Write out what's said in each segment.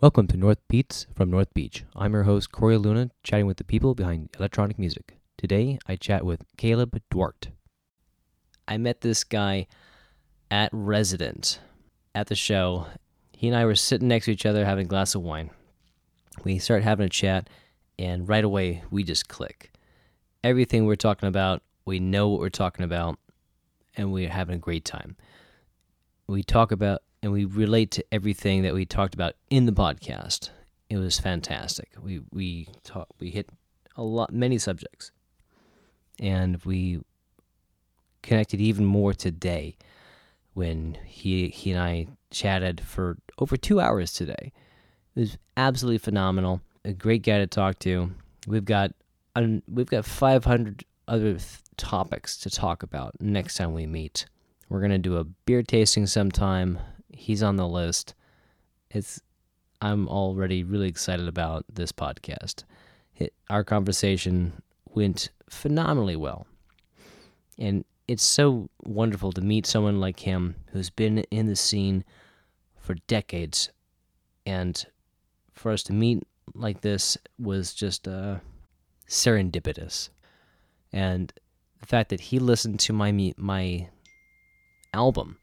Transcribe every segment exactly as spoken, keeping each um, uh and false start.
Welcome to North Beats from North Beach. I'm your host, Corey Luna, chatting with the people behind electronic music. Today, I chat with Caleb Duarte. I met this guy at Resident at the show. He and I were sitting next to each other having a glass of wine. We started having a chat, and right away, we just click. Everything we're talking about, we know what we're talking about, and we're having a great time. We talk about and we relate to everything that we talked about in the podcast. It was fantastic. We we talk, we hit a lot, many subjects, and we connected even more today when he he and I chatted for over two hours today. It was absolutely phenomenal. A great guy to talk to. We've got um, we've got five hundred other th- topics to talk about next time we meet. We're gonna do a beer tasting sometime. He's on the list. It's I'm already really excited about this podcast. It, our conversation went phenomenally well. And it's so wonderful to meet someone like him who's been in the scene for decades. And for us to meet like this was just uh, serendipitous. And the fact that he listened to my my album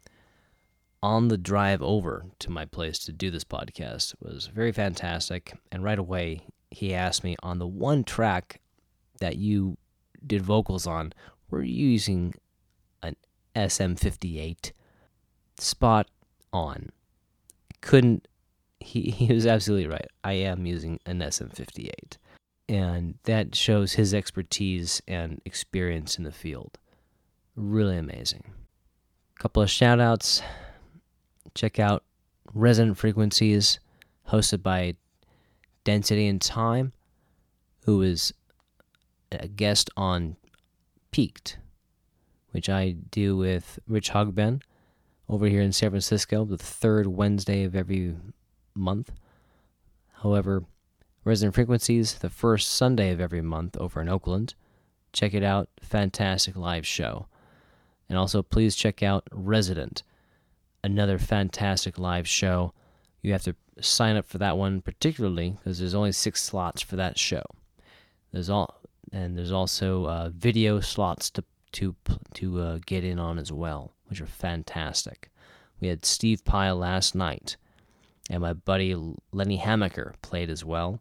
on the drive over to my place to do this podcast was very fantastic. And right away, he asked me, on the one track that you did vocals on, were you using an S M fifty-eight? Spot on. Couldn't, he, he was absolutely right. I am using an S M fifty-eight. And that shows his expertise and experience in the field. Really amazing. A couple of shout outs. Check out Resonant Frequencies, hosted by Density and Time, who is a guest on Peaked, which I do with Rich Hogben over here in San Francisco, the third Wednesday of every month. However, Resonant Frequencies, the first Sunday of every month over in Oakland. Check it out. Fantastic live show. And also, please check out Resident, another fantastic live show. You have to sign up for that one particularly because there's only six slots for that show. There's all and there's also uh, video slots to to to uh, get in on as well, which are fantastic. We had Steve Pyle last night, and my buddy Lenny Hamaker played as well.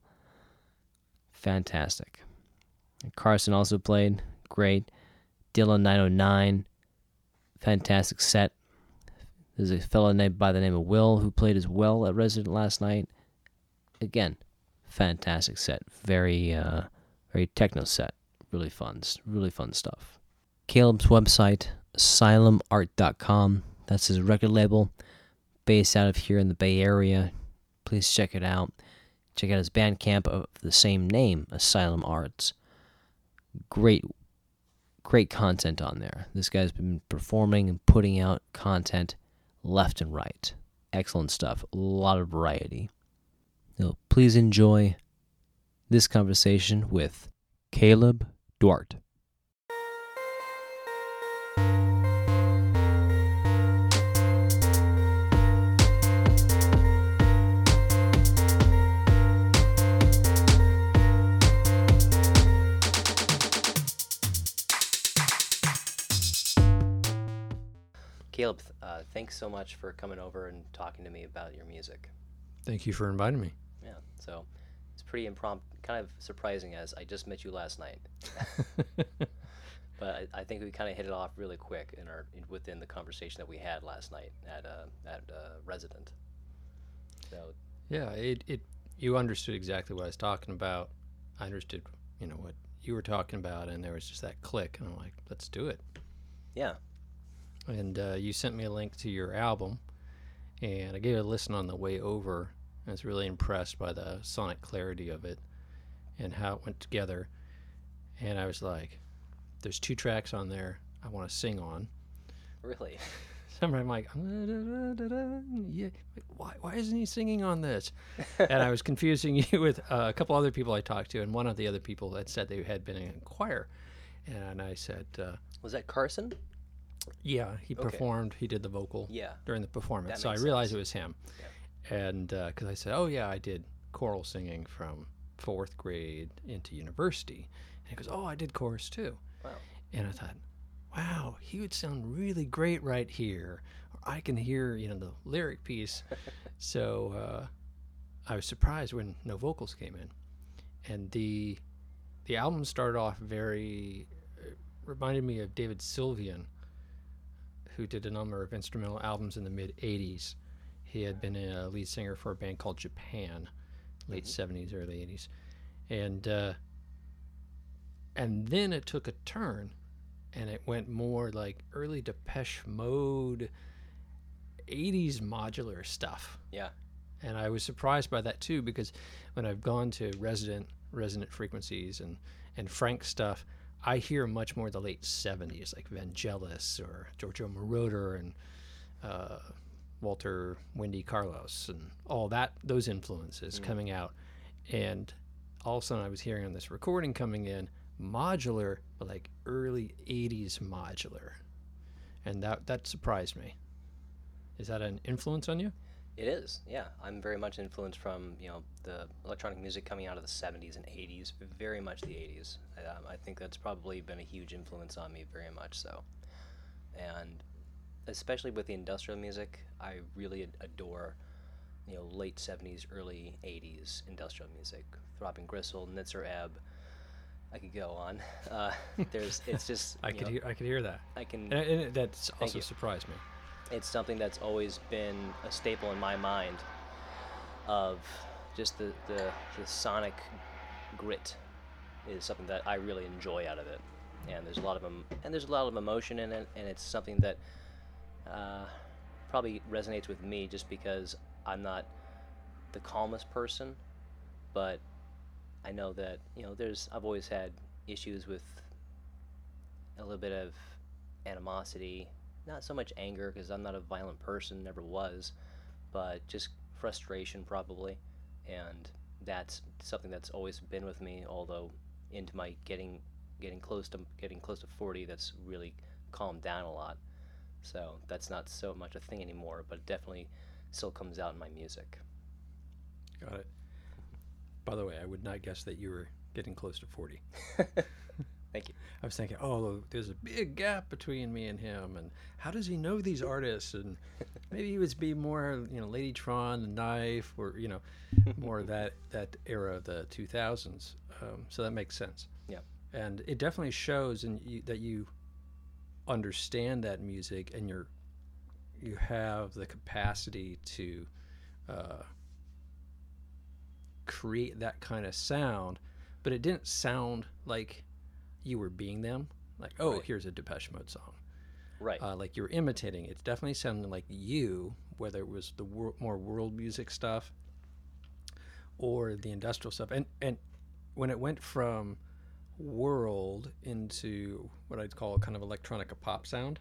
Fantastic. And Carson also played. Great. Dylan nine oh nine. Fantastic set. There's a fellow named by the name of Will who played as well at Resident last night. Again, fantastic set. Very, uh, very techno set. Really fun. Really fun stuff. Caleb's website, asylum art dot com. That's his record label, based out of here in the Bay Area. Please check it out. Check out his Bandcamp of the same name, Asylum Arts. Great, great content on there. This guy's been performing and putting out content left and right. Excellent stuff. A lot of variety. So please enjoy this conversation with Caleb Duarte. Caleb, uh, thanks so much for coming over and talking to me about your music. Thank you for inviting me. Yeah, so it's pretty impromptu, kind of surprising as I just met you last night. But I, I think we kind of hit it off really quick in our in, within the conversation that we had last night at uh, at uh, Resident. So yeah, it it you understood exactly what I was talking about. I understood, you know, what you were talking about, and there was just that click, and I'm like, let's do it. Yeah. And uh, you sent me a link to your album, and I gave it a listen on the way over. I was really impressed by the sonic clarity of it and how it went together. And I was like, there's two tracks on there I want to sing on. Really? Somewhere I'm like, yeah, why, why isn't he singing on this? And I was confusing you with uh, a couple other people I talked to, and one of the other people had said they had been in a choir. And I said... Uh, was that Carson? Yeah, he Okay. performed. He did the vocal Yeah. during the performance. That So I makes realized sense. it was him. And because I said, oh, yeah, I did choral singing from fourth grade into university. And he goes, oh, I did chorus too. Wow. And I thought, wow, he would sound really great right here. Or I can hear, you know, the lyric piece. So uh, I was surprised when no vocals came in. And the the album started off very, uh, reminded me of David Sylvian, who did a number of instrumental albums in the mid eighties. He had been a lead singer for a band called Japan, late mm-hmm. seventies, early eighties. And uh, and then it took a turn, and it went more like early Depeche Mode, eighties modular stuff. Yeah. And I was surprised by that too, because when I've gone to Resident Resonant Frequencies and, and Frank stuff, I hear much more the late seventies, like Vangelis or Giorgio Moroder and uh, Walter Wendy Carlos and all that, those influences mm. coming out. And all of a sudden I was hearing on this recording coming in modular, but like early eighties modular. And that, that surprised me. Is that an influence on you? It is, yeah. I'm very much influenced from, you know, the electronic music coming out of the seventies and eighties, very much the eighties. Um, I think that's probably been a huge influence on me, very much so. And especially with the industrial music, I really ad- adore, you know, late seventies, early eighties industrial music. Throbbing Gristle, Nitzer Ebb, I could go on. Uh, there's, it's just, I could know, hear, I could hear that. I can. And, and it, that's also surprised me. It's something that's always been a staple in my mind of just the, the, the sonic grit is something that I really enjoy out of it. And there's a lot of em- and there's a lot of emotion in it, and it's something that uh, probably resonates with me just because I'm not the calmest person, but I know that, you know, there's I've always had issues with a little bit of animosity. Not so much anger, because I'm not a violent person, never was, but just frustration probably, and that's something that's always been with me. Although into my getting getting close to getting close to forty, that's really calmed down a lot. So that's not so much a thing anymore, but it definitely still comes out in my music. Got it. By the way, I would not guess that you were getting close to forty. Thank you. I was thinking, oh, there's a big gap between me and him, and how does he know these artists? And maybe he would be more, you know, Ladytron, The Knife, or, you know, more of that, that era of the two thousands. Um, so that makes sense. Yeah. And it definitely shows in you, that you understand that music, and you're you have the capacity to uh, create that kind of sound, but it didn't sound like you were being them, like, oh, right. Here's a Depeche Mode song, right? Uh, like you were imitating. It definitely sounded like you, whether it was the wor- more world music stuff or the industrial stuff. And and when it went from world into what I'd call kind of electronica pop sound,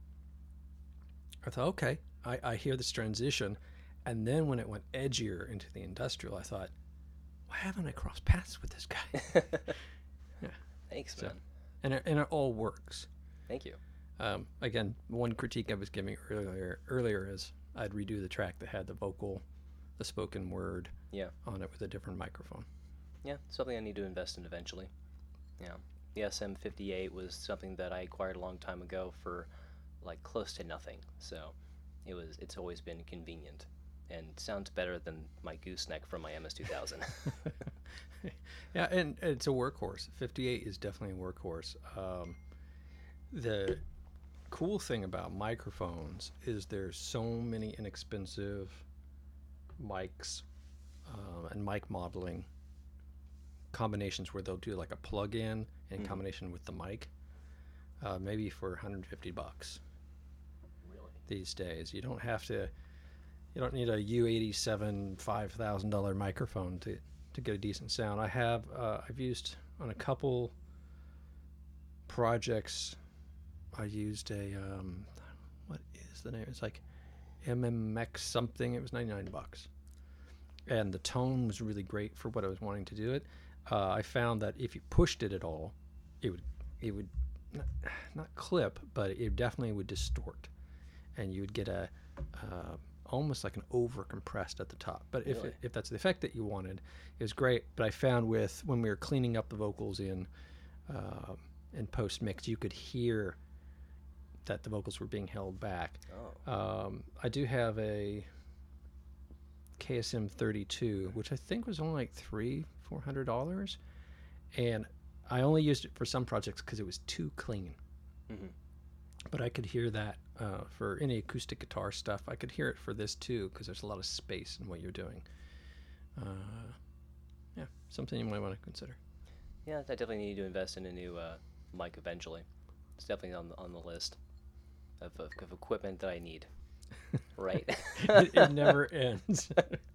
I thought, okay, I, I hear this transition. And then when it went edgier into the industrial, I thought, why haven't I crossed paths with this guy? Yeah. Thanks, so, man. And it, and it all works. Thank you. Um, again, one critique I was giving earlier earlier is I'd redo the track that had the vocal, the spoken word yeah. on it with a different microphone. Yeah, something I need to invest in eventually. Yeah. The S M fifty-eight was something that I acquired a long time ago for like close to nothing. So it was it's always been convenient and sounds better than my gooseneck from my M S two thousand. Yeah, and it's a workhorse. fifty-eight is definitely a workhorse. Um, the cool thing about microphones is there's so many inexpensive mics um, and mic modeling combinations where they'll do like a plug-in in mm-hmm. combination with the mic, uh, maybe for one hundred fifty bucks. Really? These days, you don't have to. You don't need a U eighty-seven five thousand dollars microphone to. to get a decent sound. I have, uh, I've used on a couple projects, I used a, um, what is the name? It's like M M X something. It was ninety-nine bucks. And the tone was really great for what I was wanting to do it. Uh, I found that if you pushed it at all, it would, it would not, not clip, but it definitely would distort. And you would get a, uh, almost like an over compressed at the top. But if Really? it, if that's the effect that you wanted, it was great. But I found with when we were cleaning up the vocals in uh, in post mix, you could hear that the vocals were being held back. Oh. Um, I do have a K S M thirty-two, which I think was only like three, four hundred dollars, and I only used it for some projects because it was too clean. Mm-hmm. But I could hear that uh, for any acoustic guitar stuff. I could hear it for this too because there's a lot of space in what you're doing. Uh, yeah, something you might want to consider. Yeah, I definitely need to invest in a new uh, mic eventually. It's definitely on the, on the list of, of, of equipment that I need. Right? it, it never ends.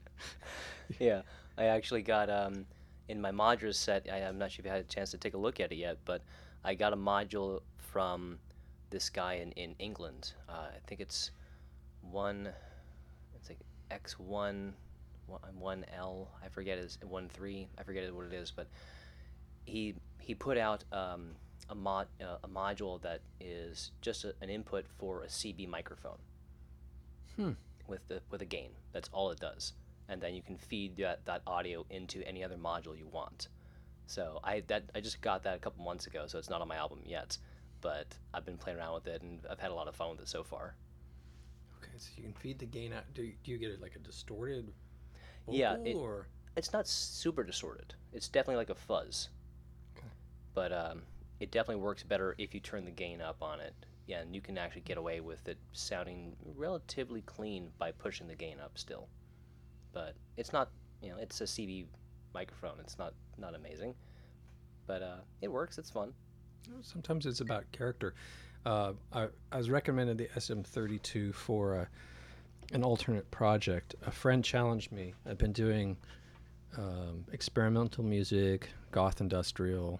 Yeah, I actually got um, in my modular set. I, I'm not sure if you had a chance to take a look at it yet, but I got a module from this guy in in England. Uh, I think it's one. It's like X one, one L. I forget his one three. I forget what it is, but he he put out um, a mod uh, a module that is just a, an input for a C B microphone. Hmm. With the with a gain. That's all it does, and then you can feed that, that audio into any other module you want. So I that I just got that a couple months ago, so it's not on my album yet, but I've been playing around with it and I've had a lot of fun with it so far. Okay, so you can feed the gain out. Do you, do you get it like a distorted vocal, Yeah, it, or it's not super distorted. It's definitely like a fuzz. Okay. But um, it definitely works better if you turn the gain up on it. Yeah, and you can actually get away with it sounding relatively clean by pushing the gain up still. But it's not, you know, it's a C B microphone. It's not, not amazing. But uh, it works. It's fun. sometimes it's about character. Uh, I, I was recommended the S M thirty-two for a, an alternate project. A friend challenged me. I've been doing um, experimental music, goth industrial,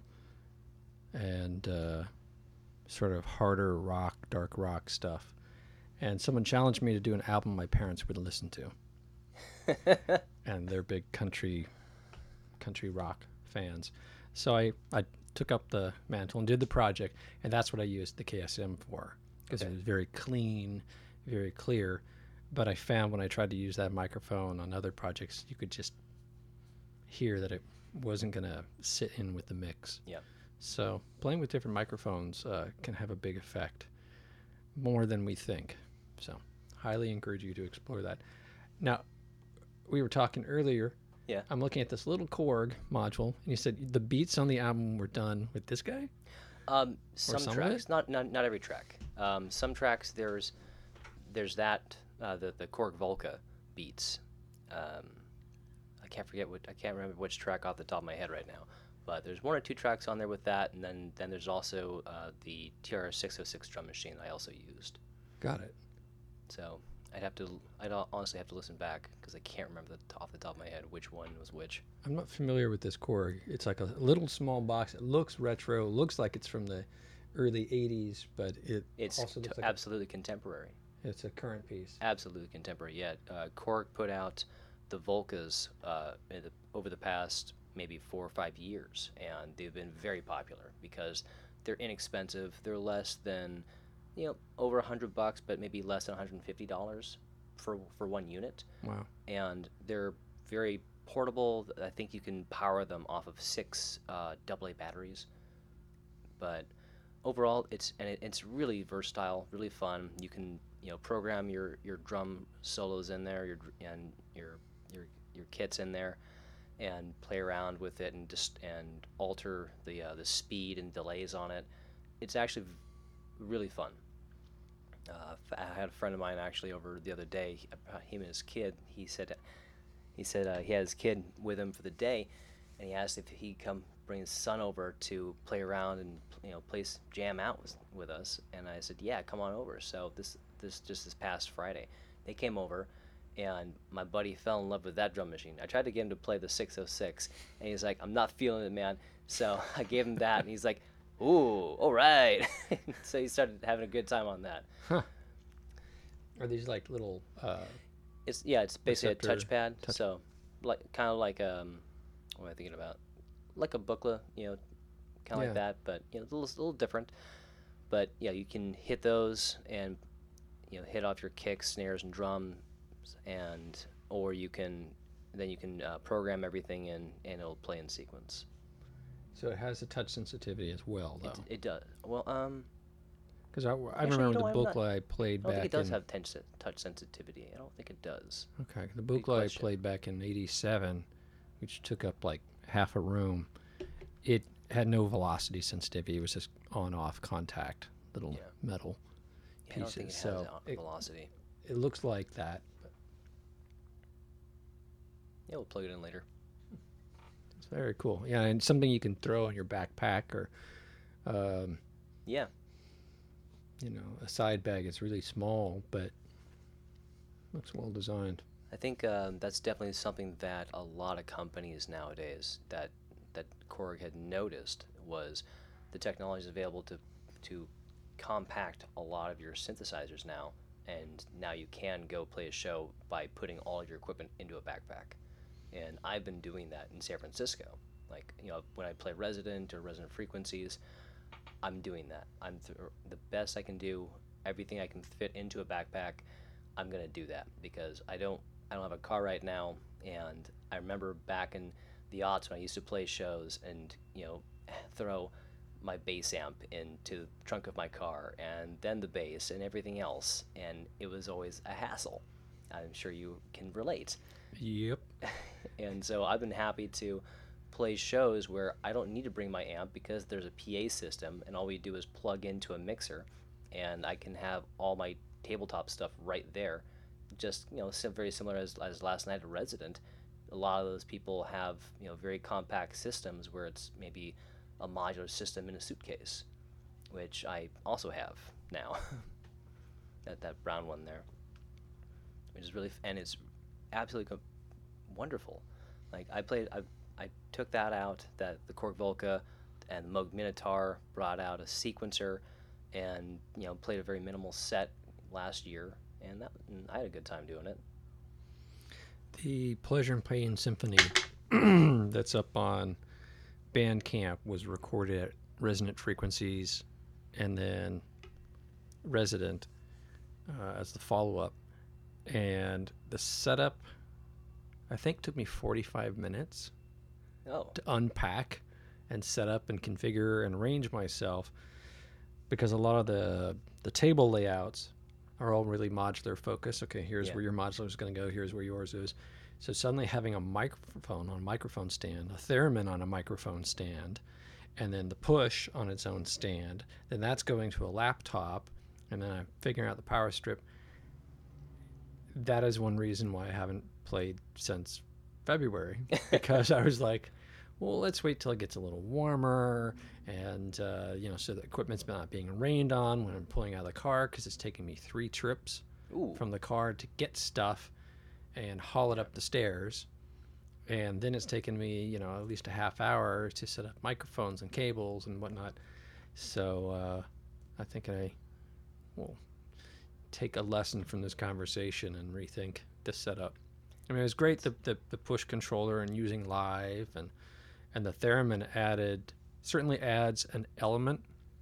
and uh, sort of harder rock, dark rock stuff. And someone challenged me to do an album my parents would listen to. And they're big country country rock fans. So I, I took up the mantle and did the project, and that's what I used the K S M for, because Okay. it was very clean, very clear. But I found when I tried to use that microphone on other projects, you could just hear that it wasn't going to sit in with the mix. Yeah. So playing with different microphones uh, can have a big effect, more than we think. So highly encourage you to explore that. Now, we were talking earlier. Yeah. I'm looking at this little Korg module, and you said the beats on the album were done with this guy? Um, some, some of tracks, it? not, not not every track. Um, some tracks there's there's that uh, the the Korg Volca beats. Um, I can't forget what I can't remember which track off the top of my head right now, but there's one or two tracks on there with that, and then then there's also uh, the T R six oh six drum machine I also used. Got it. So I'd have to I'd honestly have to listen back because I can't remember the, off the top of my head which one was which. I'm not familiar with this Korg. It's like a little small box. It looks retro. Looks like it's from the early eighties, but it It's also t- looks like absolutely contemporary. a, it's a current piece. Absolutely contemporary. Yeah, uh, Korg put out the Volcas uh, in the, over the past maybe four or five years, and they've been very popular because they're inexpensive. They're less than, you know, over a hundred bucks, but maybe less than one hundred fifty dollars for for one unit. Wow. And they're very portable. I think you can power them off of six uh, double A batteries. But overall, it's and it, it's really versatile, really fun. You can you know program your, your drum solos in there, your dr- and your your your kits in there, and play around with it and just and alter the uh, the speed and delays on it. It's actually v- really fun. Uh, f- I had a friend of mine actually over the other day. He, uh, him and his kid. He said he said uh, he had his kid with him for the day, and he asked if he'd come bring his son over to play around and you know play s- jam out with, with us. And I said, yeah, come on over. So this this just this past Friday, they came over, and my buddy fell in love with that drum machine. I tried to get him to play the six oh six, and he's like, I'm not feeling it, man. So I gave him that, and he's like, ooh, all right. So he started having a good time on that. Huh. Are these like little? Uh, It's yeah, it's basically Receptor a touchpad. touch- So like kind of like um, what am I thinking about? Like a booklet, you know, kind of Yeah. like that, but you know, a little, a little different. But yeah, you can hit those and you know hit off your kicks, snares, and drum and or you can then you can uh, program everything in, and it'll play in sequence. So it has the touch sensitivity as well, though. It, it does. Well, um, Because I, I Actually, you remember know, the I'm not- Buchla I played I don't back think it does in. have touch, touch sensitivity. I don't think it does. Okay, the Good Buchla I question. played back in eighty-seven, which took up like half a room. It had no velocity sensitivity. It was just on-off contact, little Yeah. metal Yeah, I don't think it pieces. has So uh, it, velocity. it looks like that. But Yeah, we'll plug it in later. it's very cool. Yeah, and something you can throw in your backpack or, um, Yeah. you know, a side bag. It's really small, but looks well designed. I think um, that's definitely something that a lot of companies nowadays that that Korg had noticed was the technology is available to to compact a lot of your synthesizers now, and now you can go play a show by putting all of your equipment into a backpack. And I've been doing that in San Francisco. Like, you know, when I play Resident or Resonant Frequencies, I'm doing that. I'm th- the best I can do. Everything I can fit into a backpack, I'm gonna do that because I don't I don't have a car right now, and I remember back in the aughts when I used to play shows and you know throw my bass amp into the trunk of my car and then the bass and everything else, and it was always a hassle. I'm sure you can relate. Yep. And so I've been happy to play shows where I don't need to bring my amp because there's a P A system and all we do is plug into a mixer, and I can have all my tabletop stuff right there. Just, you know, sim- very similar as, as last night at Resident. A lot of those people have, you know, very compact systems where it's maybe a modular system in a suitcase, which I also have now. that that brown one there, which is really f- and it's absolutely co- wonderful. Like I played, I I took that out, that the Korg Volca, and the Moog Minotaur brought out a sequencer, and you know played a very minimal set last year, and that and I had a good time doing it. The Pleasure and Pain Symphony that's up on Bandcamp was recorded at Resonant Frequencies and then Resident uh, as the follow-up. And the setup, I think, took me forty-five minutes Oh, to unpack and set up and configure and arrange myself, because a lot of the the table layouts are all really modular focus. Okay, here's Yeah. where your modular is going to go. Here's where yours is. So suddenly having a microphone on a microphone stand, a theremin on a microphone stand, and then the push on its own stand, then that's going to a laptop, and then I'm figuring out the power strip. That is one reason why I haven't played since February, because I was like, well, let's wait till it gets a little warmer, and uh, you know, so the equipment's not being rained on when I'm pulling out of the car, because it's taking me three trips ooh, from the car to get stuff and haul it up the stairs, and then it's taken me, you know, at least a half hour to set up microphones and cables and whatnot. So uh, I think I will take a lesson from this conversation and rethink the setup. I mean, it was great, the, the, the push controller and using live, and and the theremin added certainly adds an element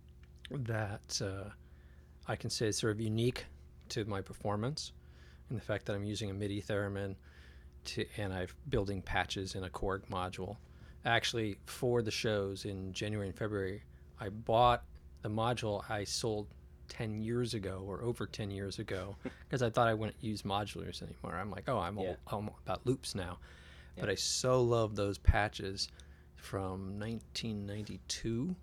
that uh, I can say is sort of unique to my performance, and the fact that I'm using a MIDI theremin to, and I'm building patches in a Korg module. Actually, for the shows in January and February, I bought the module I sold ten years ago or over ten years ago because I thought I wouldn't use modulars anymore. I'm like, oh, I'm, Yeah. all, I'm about loops now. Yeah. But I so love those patches from nineteen ninety-two,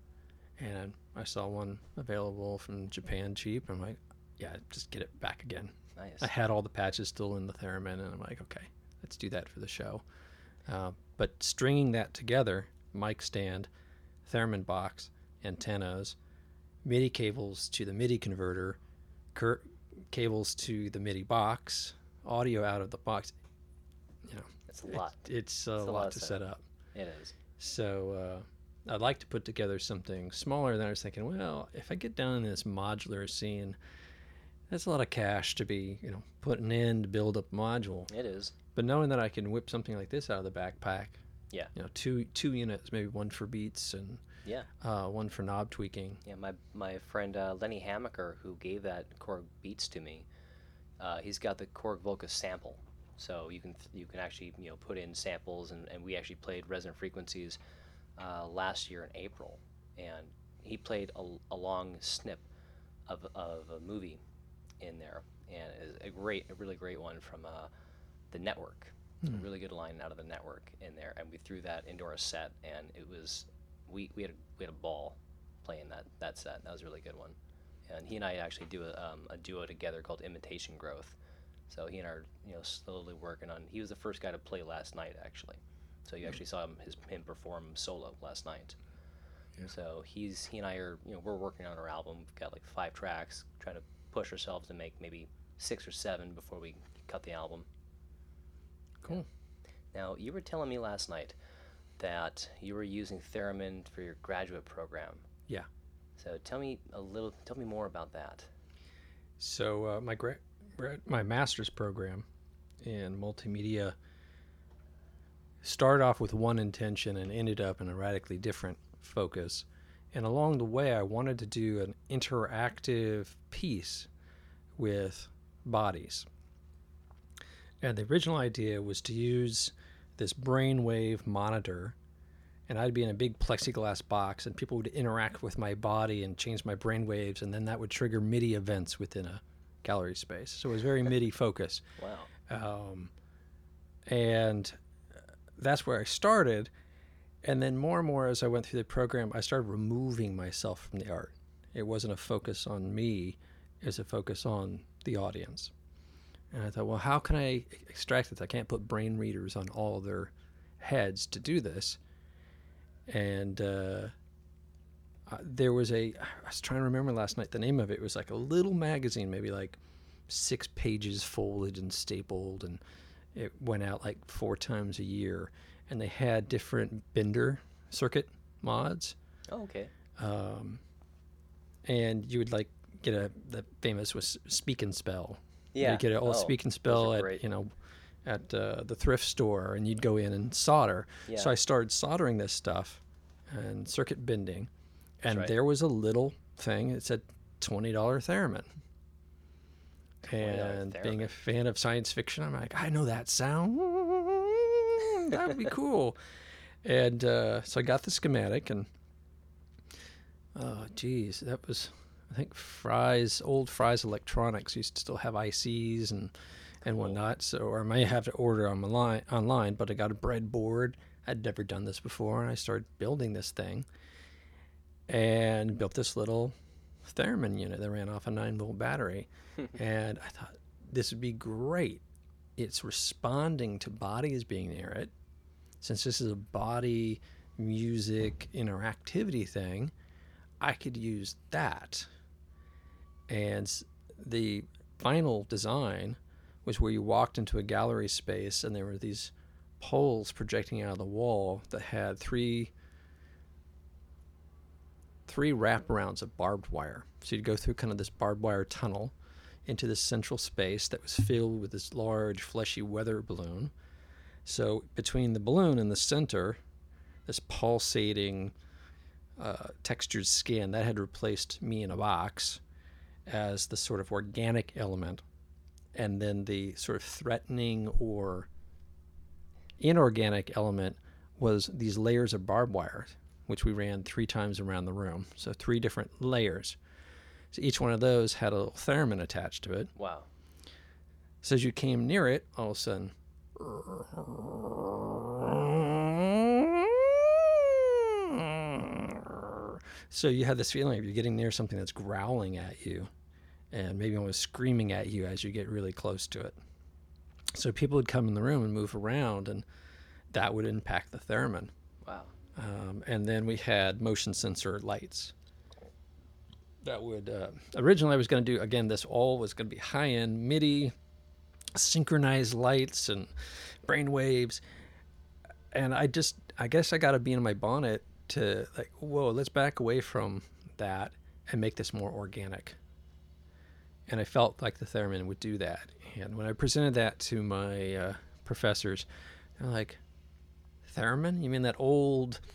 and I saw one available from Japan cheap. I'm like, yeah, just get it back again. nice. I had all the patches still in the theremin, and I'm like, okay, let's do that for the show. Uh, but stringing that together, mic stand, theremin box, antennas, MIDI cables to the MIDI converter, cur- cables to the MIDI box, audio out of the box, you know, It's a lot. It, it's a It's a lot, lot of to set setup. up. It is. So uh, I'd like to put together something smaller. Then I was thinking, well, if I get down in this modular scene, that's a lot of cash to be, you know, putting in to build up a module. It is. But knowing that I can whip something like this out of the backpack, Yeah. you know, two two units, maybe one for beats and Yeah. uh, one for knob tweaking. Yeah. My my friend uh, Lenny Hamaker, who gave that Korg Beats to me, Uh, he's got the Korg Volca sample, so you can you can actually you know put in samples, and, and we actually played Resonant Frequencies uh, last year in April, and he played a, a long snip of of a movie in there, and it's a great, a really great one from uh, the Network. Hmm. A really good line out of the Network in there, and we threw that into our set, and it was we we had a, we had a ball playing that that set. That was a really good one. And he and I actually do a, um, a duo together called Imitation Growth. So he and I are, you know, slowly working on. He was the first guy to play last night, actually. So you actually saw him his him perform solo last night. Yeah. So he's he and I are, you know, we're working on our album. We've got like five tracks, trying to push ourselves to make maybe six or seven before we cut the album. Cool. Now you were telling me last night that you were using theremin for your graduate program. Yeah. So tell me a little. Tell me more about that. So uh, my gra- gra- my master's program in multimedia started off with one intention and ended up in a radically different focus. And along the way, I wanted to do an interactive piece with bodies. And the original idea was to use this brainwave monitor, and I'd be in a big plexiglass box, and people would interact with my body and change my brain waves, and then that would trigger MIDI events within a gallery space. So it was very MIDI focused. Wow. Um, and that's where I started. And then more and more as I went through the program, I started removing myself from the art. It wasn't a focus on me, it was a focus on the audience. And I thought, well, how can I extract this? I can't put brain readers on all their heads to do this. And uh, uh, there was a, I was trying to remember last night, the name of it was like a little magazine, maybe like six pages folded and stapled, and it went out like four times a year. And they had different Bender circuit mods. Oh, okay. Um, and you would like get a, the famous was Speak and Spell. Yeah. You get an old Oh, Speak and those Spell are at, great. you know, at uh, the thrift store, and you'd go in and solder. Yeah. So I started soldering this stuff and circuit bending, and right. there was a little thing that said twenty dollars theremin. And theremin. being a fan of science fiction, I'm like, I know that sound. That would be cool. And uh, so I got the schematic, and oh, geez, that was, I think Fry's, old Fry's Electronics used to still have I Cs and and whatnot. So, or I may have to order on online, online, but I got a breadboard. I'd never done this before, and I started building this thing, and built this little theremin unit that ran off a nine volt battery. And I thought this would be great. It's responding to bodies being near it. Since this is a body music interactivity thing, I could use that. And the final design was where you walked into a gallery space, and there were these poles projecting out of the wall that had three three wraparounds of barbed wire. So you'd go through kind of this barbed wire tunnel into this central space that was filled with this large fleshy weather balloon. So between the balloon and the center, this pulsating uh, textured skin, that had replaced me in a box as the sort of organic element. And then the sort of threatening or inorganic element was these layers of barbed wire, which we ran three times around the room. So three different layers. So each one of those had a little theremin attached to it. Wow. So as you came near it, all of a sudden, so you had this feeling of you're getting near something that's growling at you, and maybe almost screaming at you as you get really close to it. So people would come in the room and move around, and that would impact the theremin. Wow. Um, and then we had motion sensor lights. That would, uh, originally I was going to do, again, this all was going to be high-end MIDI, synchronized lights and brain waves. And I just, I guess I got to be in my bonnet to like, whoa, let's back away from that and make this more organic. And I felt like the theremin would do that. And when I presented that to my uh, professors, they're like, theremin? You mean that old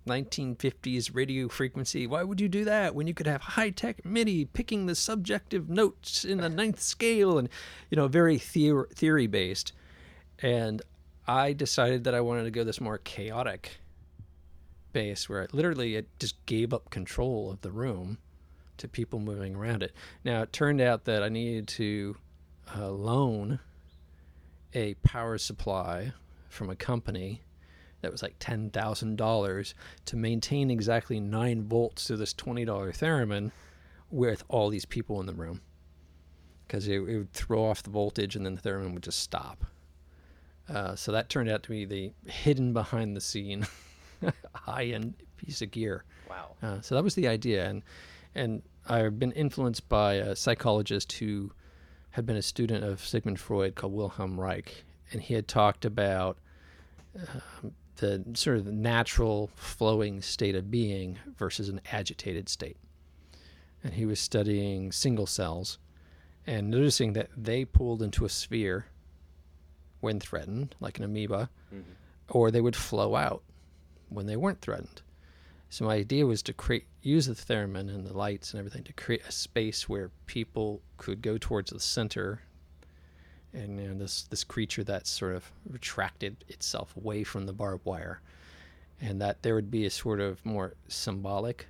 nineteen fifties radio frequency. Why would you do that when you could have high-tech MIDI picking the subjective notes in the ninth scale? And, you know, very theor- theory-based. And I decided that I wanted to go this more chaotic base where it literally it just gave up control of the room to people moving around it. Now, it turned out that I needed to uh, loan a power supply from a company that was like ten thousand dollars to maintain exactly nine volts to this twenty dollar theremin with all these people in the room. Because it, it would throw off the voltage and then the theremin would just stop. Uh, so that turned out to be the hidden behind the scene high-end piece of gear. Wow. Uh, so that was the idea. And, and I've been influenced by a psychologist who had been a student of Sigmund Freud called Wilhelm Reich. And he had talked about um, the sort of natural flowing state of being versus an agitated state. And he was studying single cells and noticing that they pulled into a sphere when threatened, like an amoeba, mm-hmm. or they would flow out when they weren't threatened. So my idea was to create, use the theremin and the lights and everything to create a space where people could go towards the center, and you know, this this creature that sort of retracted itself away from the barbed wire, and that there would be a sort of more symbolic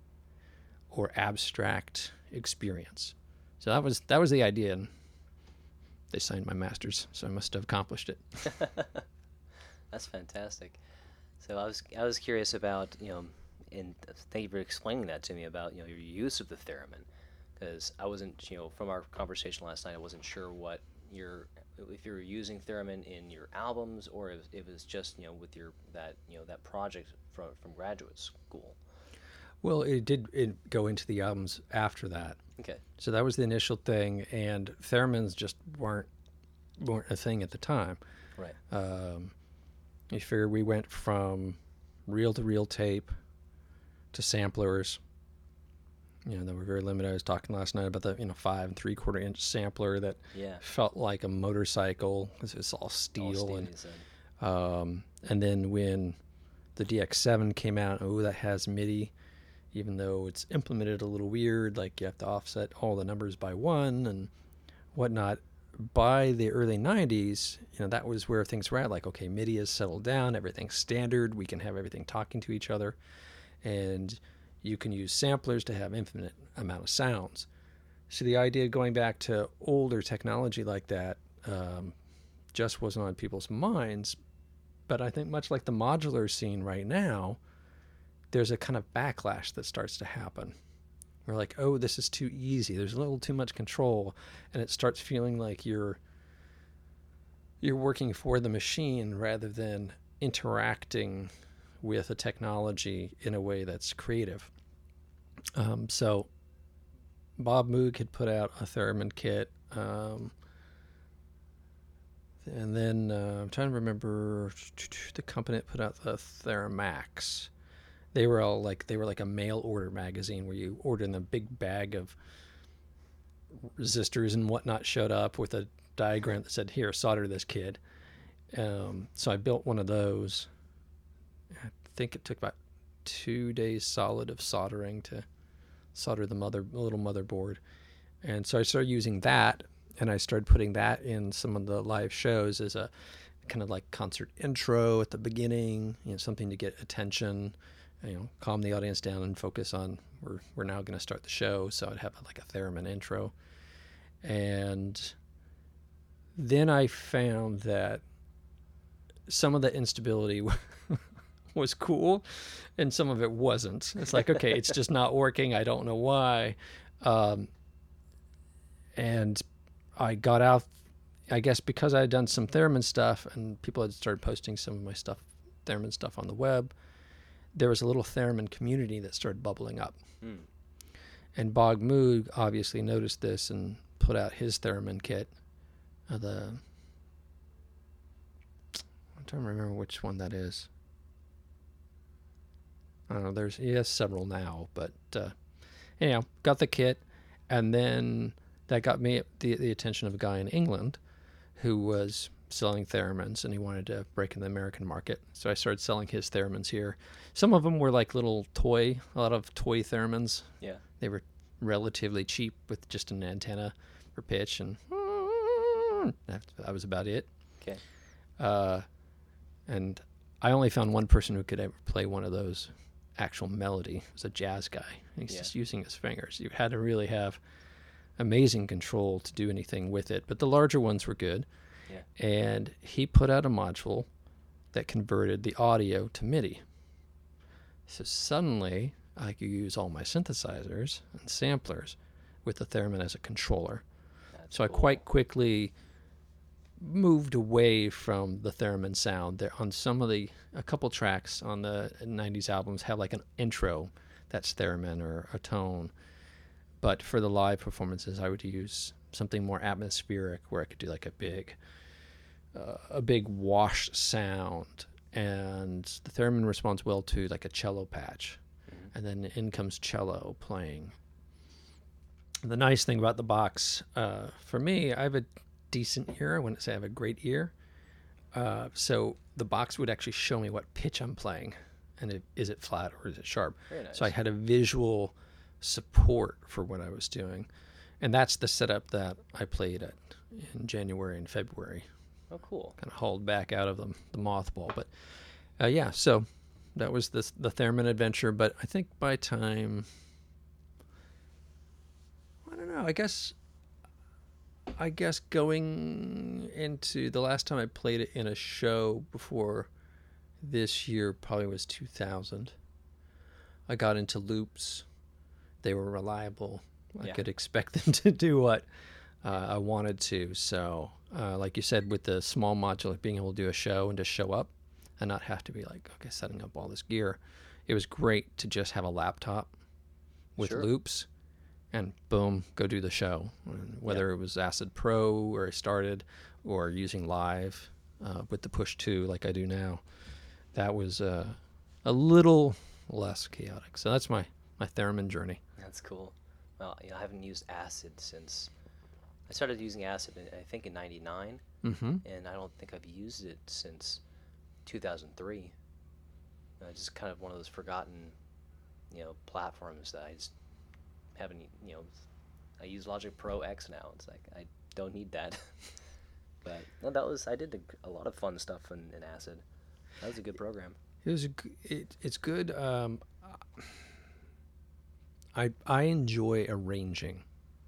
or abstract experience. So that was that was the idea, and they signed my master's, so I must have accomplished it. That's fantastic. So I was I was curious about, you know, and thank you for explaining that to me about, you know, your use of the theremin, because I wasn't, you know, from our conversation last night, I wasn't sure what your if you were using theremin in your albums or if, if it was just, you know, with your that you know that project from from graduate school. Well, it did it go into the albums after that. Okay. So that was the initial thing, and theremins just weren't weren't a thing at the time. Right. Um, you figure we went from reel-to-reel tape to samplers. You know, they were very limited. I was talking last night about the you know five and three-quarter inch sampler that yeah. felt like a motorcycle because it was all steel. All and um, and then when the D X seven came out, oh, that has MIDI. Even though it's implemented a little weird, like you have to offset all the numbers by one and whatnot. By the early nineties, you know, that was where things were at. Like, okay, MIDI has settled down, everything's standard, we can have everything talking to each other, and you can use samplers to have infinite amount of sounds. So the idea of going back to older technology like that um, just wasn't on people's minds. But I think much like the modular scene right now, there's a kind of backlash that starts to happen. We're like, oh, this is too easy. There's a little too much control. And it starts feeling like you're you're working for the machine rather than interacting with a technology in a way that's creative. Um, so Bob Moog had put out a theremin kit. Um, and then uh, I'm trying to remember the company that put out the Theramax. They were all like they were like a mail order magazine where you ordered in a big bag of resistors and whatnot showed up with a diagram that said, "Here, solder this kid." Um, so I built one of those. I think it took about two days solid of soldering to solder the mother little motherboard, and so I started using that, and I started putting that in some of the live shows as a kind of like concert intro at the beginning, you know, something to get attention. You know, calm the audience down and focus on we're we're now going to start the show. So I'd have like a theremin intro, and then I found that some of the instability was cool, and some of it wasn't. It's like, okay, it's just not working. I don't know why, um, and I got out. I guess because I had done some theremin stuff, and people had started posting some of my stuff, theremin stuff on the web. There was a little theremin community that started bubbling up. Mm. And Bob Moog obviously noticed this and put out his theremin kit. Uh, the I'm trying to remember which one that is. I don't know. There's he has several now, but uh, anyhow, got the kit, and then that got me the the attention of a guy in England who was selling theremins, and he wanted to break in the American market. So I started selling his theremins here. Some of them were like little toy, a lot of toy theremins. Yeah. They were relatively cheap with just an antenna for pitch, and that, that was about it. Okay. Uh, and I only found one person who could ever play one of those actual melody. It was a jazz guy. He's Yeah. just using his fingers. You had to really have amazing control to do anything with it. But the larger ones were good. Yeah. And he put out a module that converted the audio to MIDI. So suddenly I could use all my synthesizers and samplers with the theremin as a controller. That's So cool. I quite quickly moved away from the theremin sound. There on some of the a couple tracks on the nineties albums have like an intro that's theremin or a tone. But for the live performances, I would use something more atmospheric where I could do like a big uh, a big wash sound, and the theremin responds well to like a cello patch. Mm-hmm. And then in comes cello playing. The nice thing about the box, uh, for me, I have a decent ear. I wouldn't say I have a great ear. Uh, so the box would actually show me what pitch I'm playing, and it, is it flat or is it sharp? Very nice. So I had a visual support for what I was doing. And that's the setup that I played at in January and February. Oh, cool. Kind of hauled back out of the, the mothball. But uh, yeah, so that was the, the theremin adventure. But I think by time, I don't know, I guess, I guess going into the last time I played it in a show before this year probably was two thousand. I got into loops. They were reliable. I Yeah. could expect them to do what uh, I wanted to. So, uh, like you said, with the small module, being able to do a show and just show up and not have to be like, okay, setting up all this gear. It was great to just have a laptop with Sure. loops and boom, go do the show. And whether it was Acid Pro where I started or using Live uh, with the Push two like I do now, that was uh, a little less chaotic. So that's my, my theremin journey. That's cool. Well, you know, I haven't used Acid since I started using Acid, in, I think, in ninety-nine, Mm-hmm. and I don't think I've used it since two thousand three. Uh, just kind of one of those forgotten, you know, platforms that I just haven't, you know, I use Logic Pro X now. It's like, I don't need that. But no, that was, I did a, a lot of fun stuff in, in Acid. That was a good program. It was a, g- it, it's good. Um, I I enjoy arranging.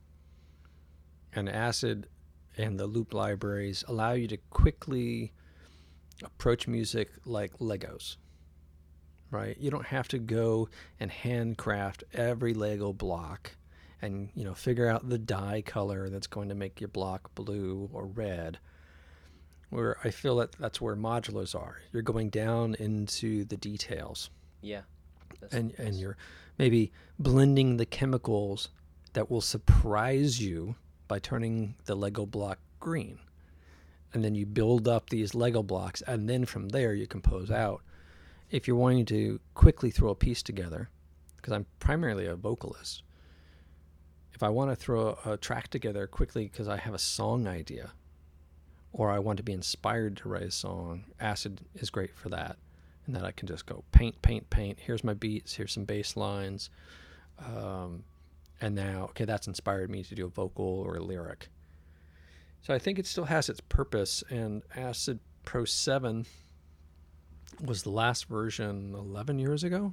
And Acid and the loop libraries allow you to quickly approach music like Legos, right? You don't have to go and handcraft every Lego block and, you know, figure out the dye color that's going to make your block blue or red. Where I feel that that's where modulars are. You're going down into the details, Yeah. That's, and and that's- you're maybe blending the chemicals that will surprise you by turning the Lego block green. And then you build up these Lego blocks, and then from there you compose out. If you're wanting to quickly throw a piece together, because I'm primarily a vocalist, if I want to throw a, a track together quickly because I have a song idea, or I want to be inspired to write a song, Acid is great for that. And then I can just go paint, paint, paint. Here's my beats. Here's some bass lines. Um, and now, okay, that's inspired me to do a vocal or a lyric. So I think it still has its purpose. And Acid Pro seven was the last version eleven years ago.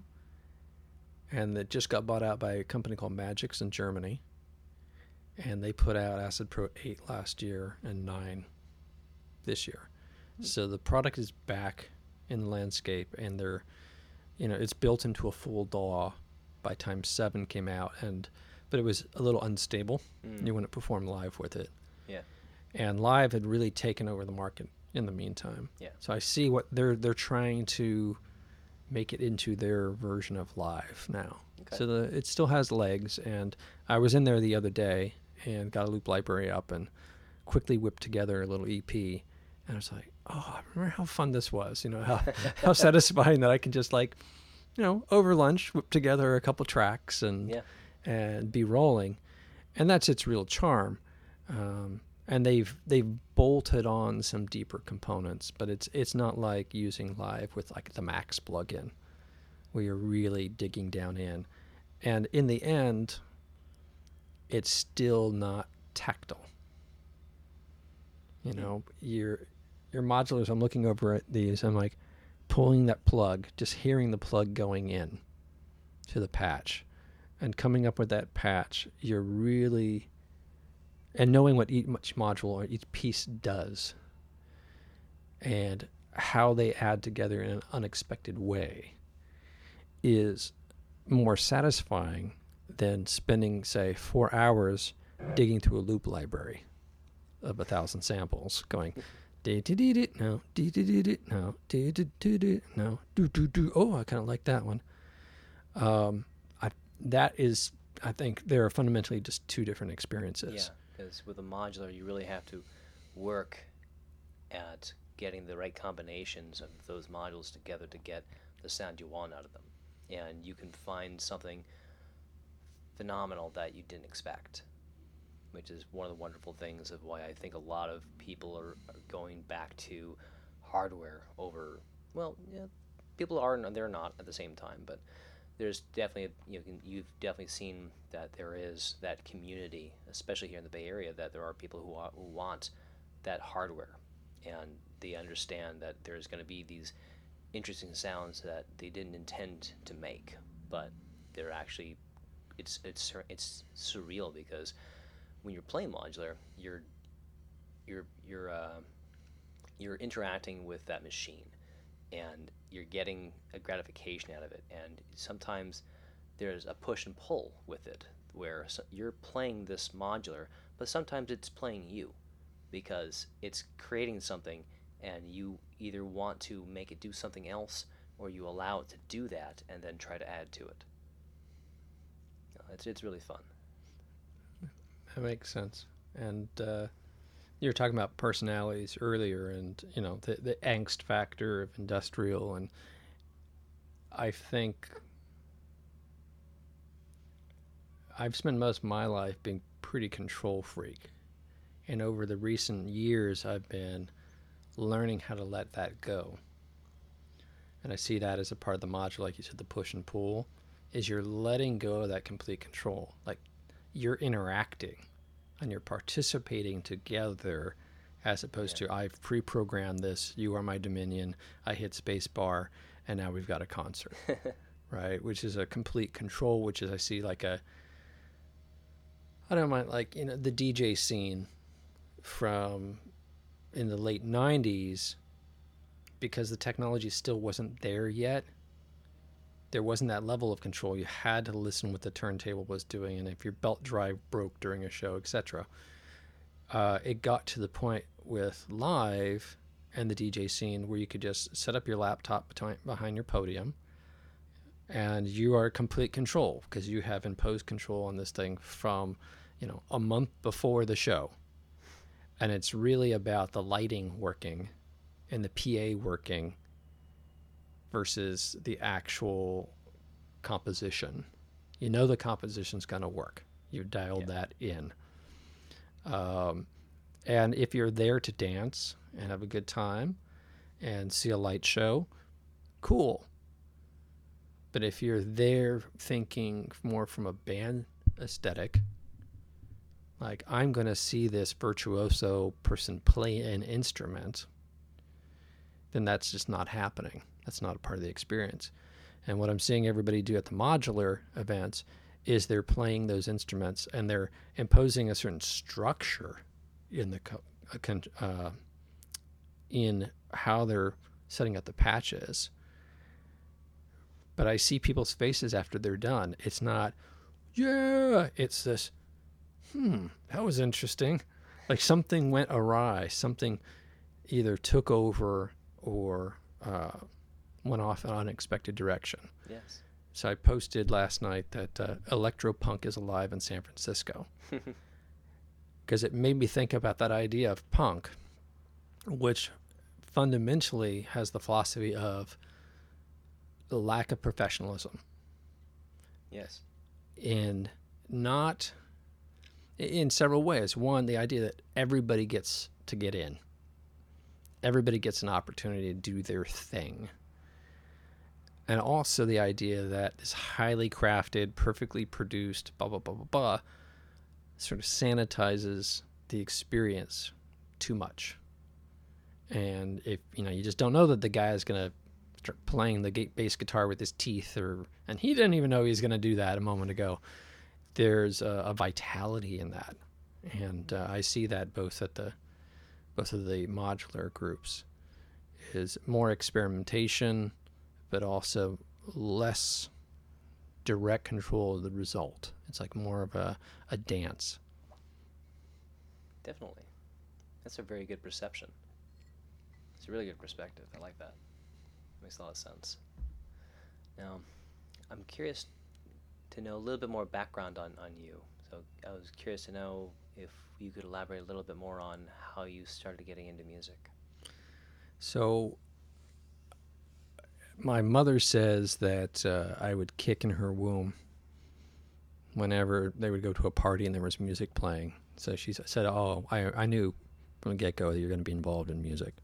And it just got bought out by a company called Magix in Germany. And they put out Acid Pro eight last year and nine this year. So the product is back in the landscape, and they're, you know, it's built into a full D A W by time seven came out, and but it was a little unstable. Mm. You wouldn't perform live with it. Yeah. And live had really taken over the market in the meantime. Yeah. So I see what they're they're trying to make it into their version of live now. Okay. So the it still has legs, and I was in there the other day and got a loop library up and quickly whipped together a little E P. And I was like, oh, I remember how fun this was. You know, how, how satisfying that I can just like, you know, over lunch, whip together a couple tracks and Yeah. and be rolling. And that's its real charm. Um, and they've they've bolted on some deeper components, but it's it's not like using Live with like the Max plugin, where you're really digging down in, and in the end, it's still not tactile. You know, your your modulars. I'm looking over at these. I'm like pulling that plug, just hearing the plug going in to the patch, and coming up with that patch. You're really and knowing what each module or each piece does, and how they add together in an unexpected way, is more satisfying than spending, say, four hours digging through a loop library of a thousand samples, going, dee dee dee dee no, dee dee dee dee no, dee dee dee dee no, do do do. Oh, I kind of like that one. Um, I that is, I think there are fundamentally just two different experiences. Yeah, because with a modular, you really have to work at getting the right combinations of those modules together to get the sound you want out of them, and you can find something phenomenal that you didn't expect, which is one of the wonderful things of why I think a lot of people are, are going back to hardware over, well, yeah, people are and they're not at the same time, but there's definitely, a, you can, you've definitely seen that there is that community, especially here in the Bay Area, that there are people who, are, who want that hardware, and they understand that there's going to be these interesting sounds that they didn't intend to make, but they're actually, it's it's it's surreal, because when you're playing modular, you're you're you're uh, you're interacting with that machine, and you're getting a gratification out of it. And sometimes there's a push and pull with it, where so you're playing this modular, but sometimes it's playing you, because it's creating something, and you either want to make it do something else, or you allow it to do that and then try to add to it. It's it's really fun. That makes sense. And uh, you were talking about personalities earlier, and you know the the angst factor of industrial, and I think I've spent most of my life being pretty control freak, and over the recent years I've been learning how to let that go. And I see that as a part of the module, like you said, the push and pull, is you're letting go of that complete control. Like, you're interacting and you're participating together, as opposed yeah. to I've pre-programmed this, you are my dominion, I hit space bar, and now we've got a concert, right? Which is a complete control, which is, I see like a, I don't mind, like, you know, the D J scene from in the late nineties, because the technology still wasn't there yet. There wasn't that level of control. You had to listen what the turntable was doing, and if your belt drive broke during a show, et cetera. Uh, it got to the point with live and the D J scene where you could just set up your laptop behind your podium, and you are complete control, because you have imposed control on this thing from, you know, a month before the show. And it's really about the lighting working and the P A working versus the actual composition. You know the composition's going to work. You've dialed yeah. that in. Um, and if you're there to dance and have a good time and see a light show, cool. But if you're there thinking more from a band aesthetic, like, I'm going to see this virtuoso person play an instrument, then that's just not happening. That's not a part of the experience. And what I'm seeing everybody do at the modular events is they're playing those instruments, and they're imposing a certain structure in the uh, in how they're setting up the patches. But I see people's faces after they're done. It's not, yeah, it's this, hmm, that was interesting. Like, something went awry. Something either took over or uh, went off in an unexpected direction. Yes. So I posted last night that uh, electropunk is alive in San Francisco, because it made me think about that idea of punk, which fundamentally has the philosophy of the lack of professionalism. Yes. In not in several ways. One, the idea that everybody gets to get in. Everybody gets an opportunity to do their thing. And also the idea that this highly crafted, perfectly produced, blah, blah, blah, blah, blah, sort of sanitizes the experience too much. And if, you know, you just don't know that the guy is going to start playing the bass guitar with his teeth, or, and he didn't even know he was going to do that a moment ago. There's a, a vitality in that. And uh, I see that both at the, both of the modular groups, is more experimentation, but also less direct control of the result. It's like more of a, a dance. Definitely. That's a very good perception. It's a really good perspective. I like that. Makes a lot of sense. Now, I'm curious to know a little bit more background on, on you. So I was curious to know if you could elaborate a little bit more on how you started getting into music. So my mother says that uh, I would kick in her womb whenever they would go to a party and there was music playing. So she said, oh, I, I knew from the get-go that you're going to be involved in music.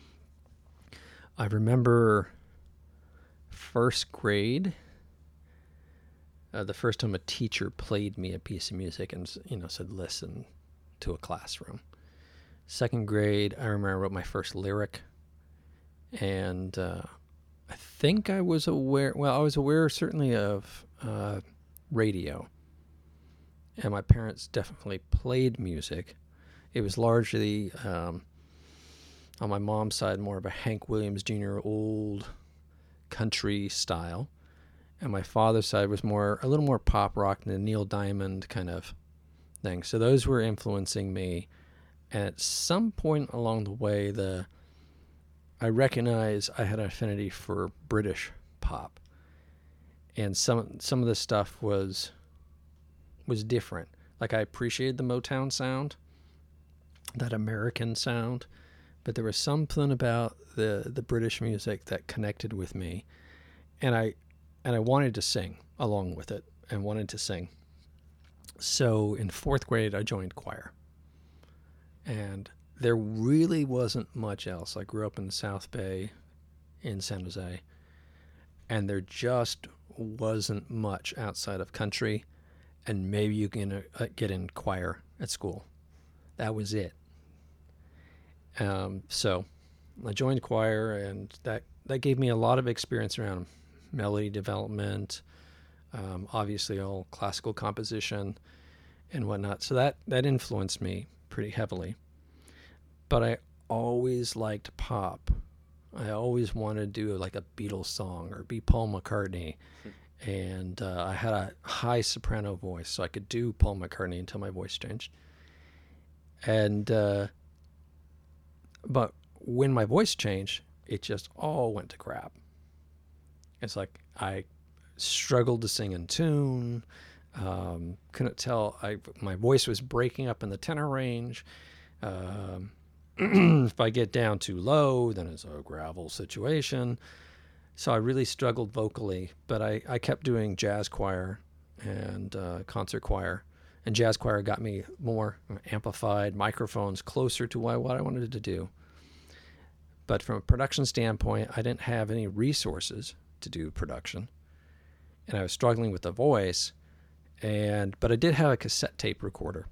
I remember first grade, uh, the first time a teacher played me a piece of music and, you know, said, listen to a classroom. Second grade, I remember I wrote my first lyric, and uh, I think I was aware, well, I was aware certainly of uh, radio, and my parents definitely played music. It was largely, um, on my mom's side, more of a Hank Williams Junior old country style, and my father's side was more, a little more pop rock than the Neil Diamond kind of thing. So those were influencing me. And at some point along the way, the I recognized I had an affinity for British pop, and some some of the stuff was was different. Like, I appreciated the Motown sound, that American sound, but there was something about the the British music that connected with me, and I and I wanted to sing along with it, and wanted to sing. So in fourth grade, I joined choir. And there really wasn't much else. I grew up in the South Bay in San Jose, and there just wasn't much outside of country, and maybe you can uh, get in choir at school. That was it. Um, so I joined choir, and that, that gave me a lot of experience around melody development, um, obviously all classical composition and whatnot. So that, that influenced me pretty heavily. But I always liked pop. I always wanted to do like a Beatles song or be Paul McCartney. Hmm. And uh, I had a high soprano voice, so I could do Paul McCartney until my voice changed. And, uh, but when my voice changed, it just all went to crap. It's like I struggled to sing in tune. Um, couldn't tell. I my voice was breaking up in the tenor range. Um, if I get down too low, then it's a gravel situation. So I really struggled vocally, but I, I kept doing jazz choir and uh, concert choir. And jazz choir got me more amplified microphones closer to what, what I wanted to do. But from a production standpoint, I didn't have any resources to do production. And I was struggling with the voice. And but I did have a cassette tape recorder.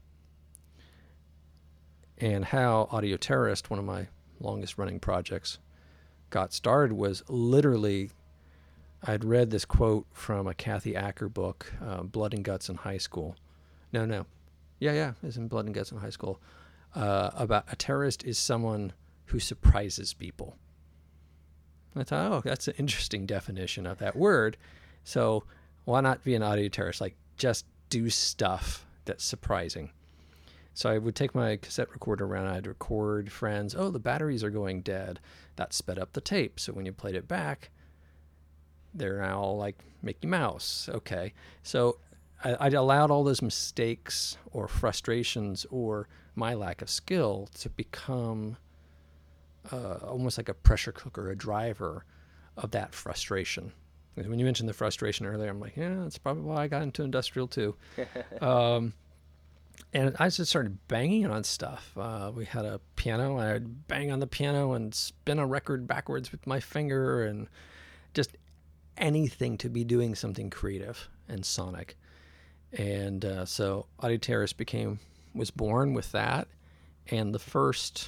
And how Audio Terrorist, one of my longest running projects, got started was literally, I'd read this quote from a Kathy Acker book, uh, Blood and Guts in High School. No, no. Yeah, yeah, it's in Blood and Guts in High School. Uh, about a terrorist is someone who surprises people. I thought, oh, that's an interesting definition of that word. So why not be an audio terrorist? Like, just do stuff that's surprising. So I would take my cassette recorder around, I'd record friends, oh, the batteries are going dead. That sped up the tape. So when you played it back, they're now like Mickey Mouse. Okay. So I, I allowed all those mistakes or frustrations or my lack of skill to become uh, almost like a pressure cooker, a driver of that frustration. Because when you mentioned the frustration earlier, I'm like, yeah, that's probably why I got into industrial too. um, and I just started banging on stuff. Uh, we had a piano, and I'd bang on the piano and spin a record backwards with my finger, and just anything to be doing something creative and sonic. And uh, so Audio Terrorist became was born with that, and the first,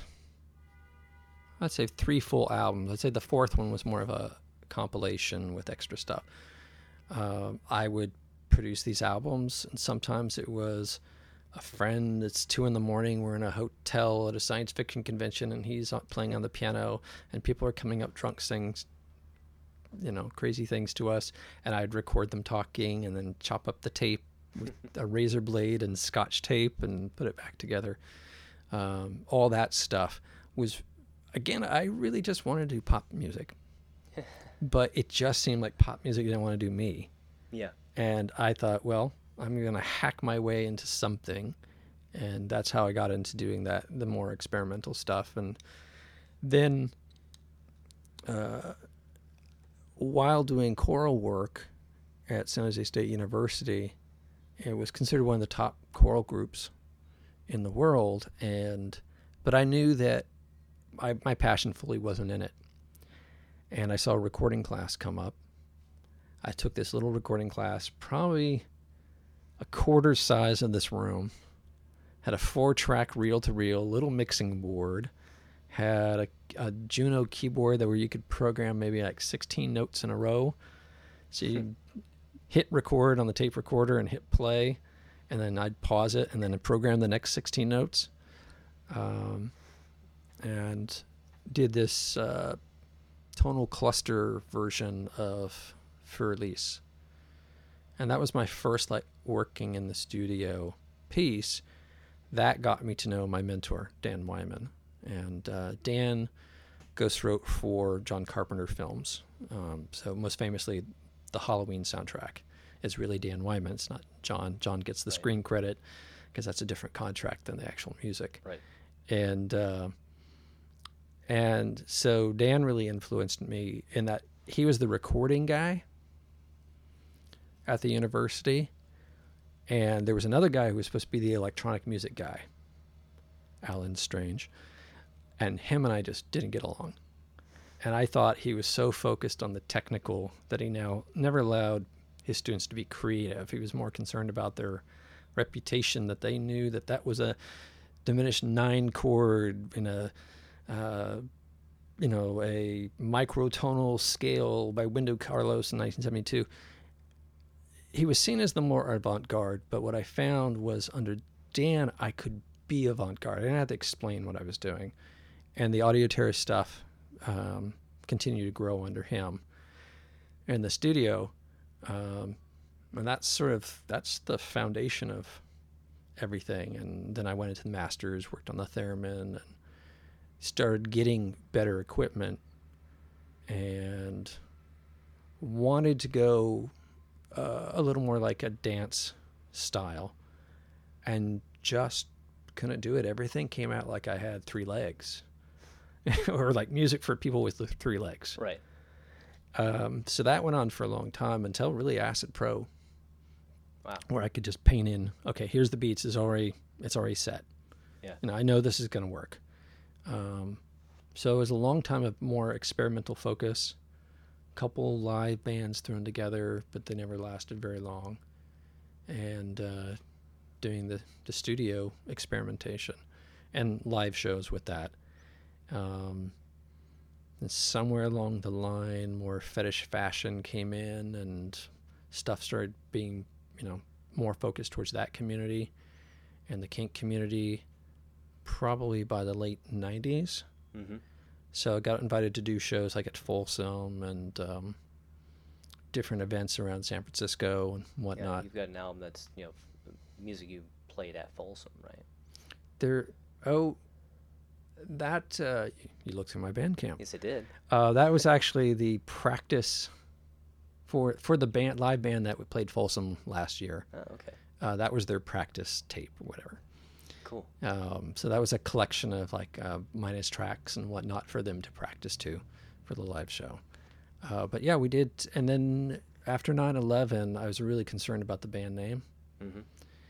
I'd say three full albums. I'd say the fourth one was more of a compilation with extra stuff. Uh, I would produce these albums, and sometimes it was a friend. It's two in the morning. We're in a hotel at a science fiction convention, and he's playing on the piano, and people are coming up drunk, saying, you know, crazy things to us. And I'd record them talking, and then chop up the tape with a razor blade and scotch tape, and put it back together. Um, all that stuff was, again, I really just wanted to do pop music, but it just seemed like pop music didn't want to do me. Yeah. And I thought, well, I'm going to hack my way into something. And that's how I got into doing that, the more experimental stuff. And then uh, while doing choral work at San Jose State University, it was considered one of the top choral groups in the world. And but I knew that I, my passion fully wasn't in it. And I saw a recording class come up. I took this little recording class, probably a quarter size of this room, had a four-track reel-to-reel little mixing board, had a, a Juno keyboard that where you could program maybe like sixteen notes in a row. So you hit record on the tape recorder and hit play, and then I'd pause it, and then I'd program the next sixteen notes. Um, and did this uh, tonal cluster version of Für Elise. And that was my first like working in the studio piece. That got me to know my mentor, Dan Wyman. And uh, Dan ghost wrote for John Carpenter films. Um, so most famously, the Halloween soundtrack is really Dan Wyman. It's not John. John gets the Right. screen credit because that's a different contract than the actual music. Right. And uh, and so Dan really influenced me in that he was the recording guy at the university, and there was another guy who was supposed to be the electronic music guy, Alan Strange, and him and I just didn't get along. And I thought he was so focused on the technical that he now never allowed his students to be creative. He was more concerned about their reputation, that they knew that that was a diminished nine chord in a uh, you know a microtonal scale by Wendell Carlos in nineteen seventy-two. He was seen as the more avant-garde, but what I found was under Dan, I could be avant-garde. I didn't have to explain what I was doing. And the Audio Terrorist stuff um, continued to grow under him. In the studio, um, and that's sort of, that's the foundation of everything. And then I went into the masters, worked on the theremin, and started getting better equipment, and wanted to go Uh, a little more like a dance style, and just couldn't do it. Everything came out like I had three legs or like music for people with the three legs. Right. Um, so that went on for a long time until really Acid Pro. Wow. Where I could just paint in, okay, here's the beats, is already, it's already set. Yeah. And I know this is going to work. Um, so it was a long time of more experimental focus. Couple live bands thrown together, but they never lasted very long. And uh, doing the, the studio experimentation and live shows with that. Um, and somewhere along the line, more fetish fashion came in, and stuff started being, you know, more focused towards that community and the kink community, probably by the late nineties. Mm-hmm. So I got invited to do shows like at Folsom and um, different events around San Francisco and Yeah, whatnot. you've got an album that's, you know, f- music you played at Folsom, right? There, oh, that uh, you looked through my Bandcamp. Yes, it did. Uh, that was actually the practice for for the band, live band that we played Folsom last year. Oh, okay. Uh, that was their practice tape or whatever. Cool. Um, so that was a collection of like uh, minus tracks and whatnot for them to practice to for the live show. Uh, but yeah, we did. And then after nine eleven, I was really concerned about the band name. Mm-hmm.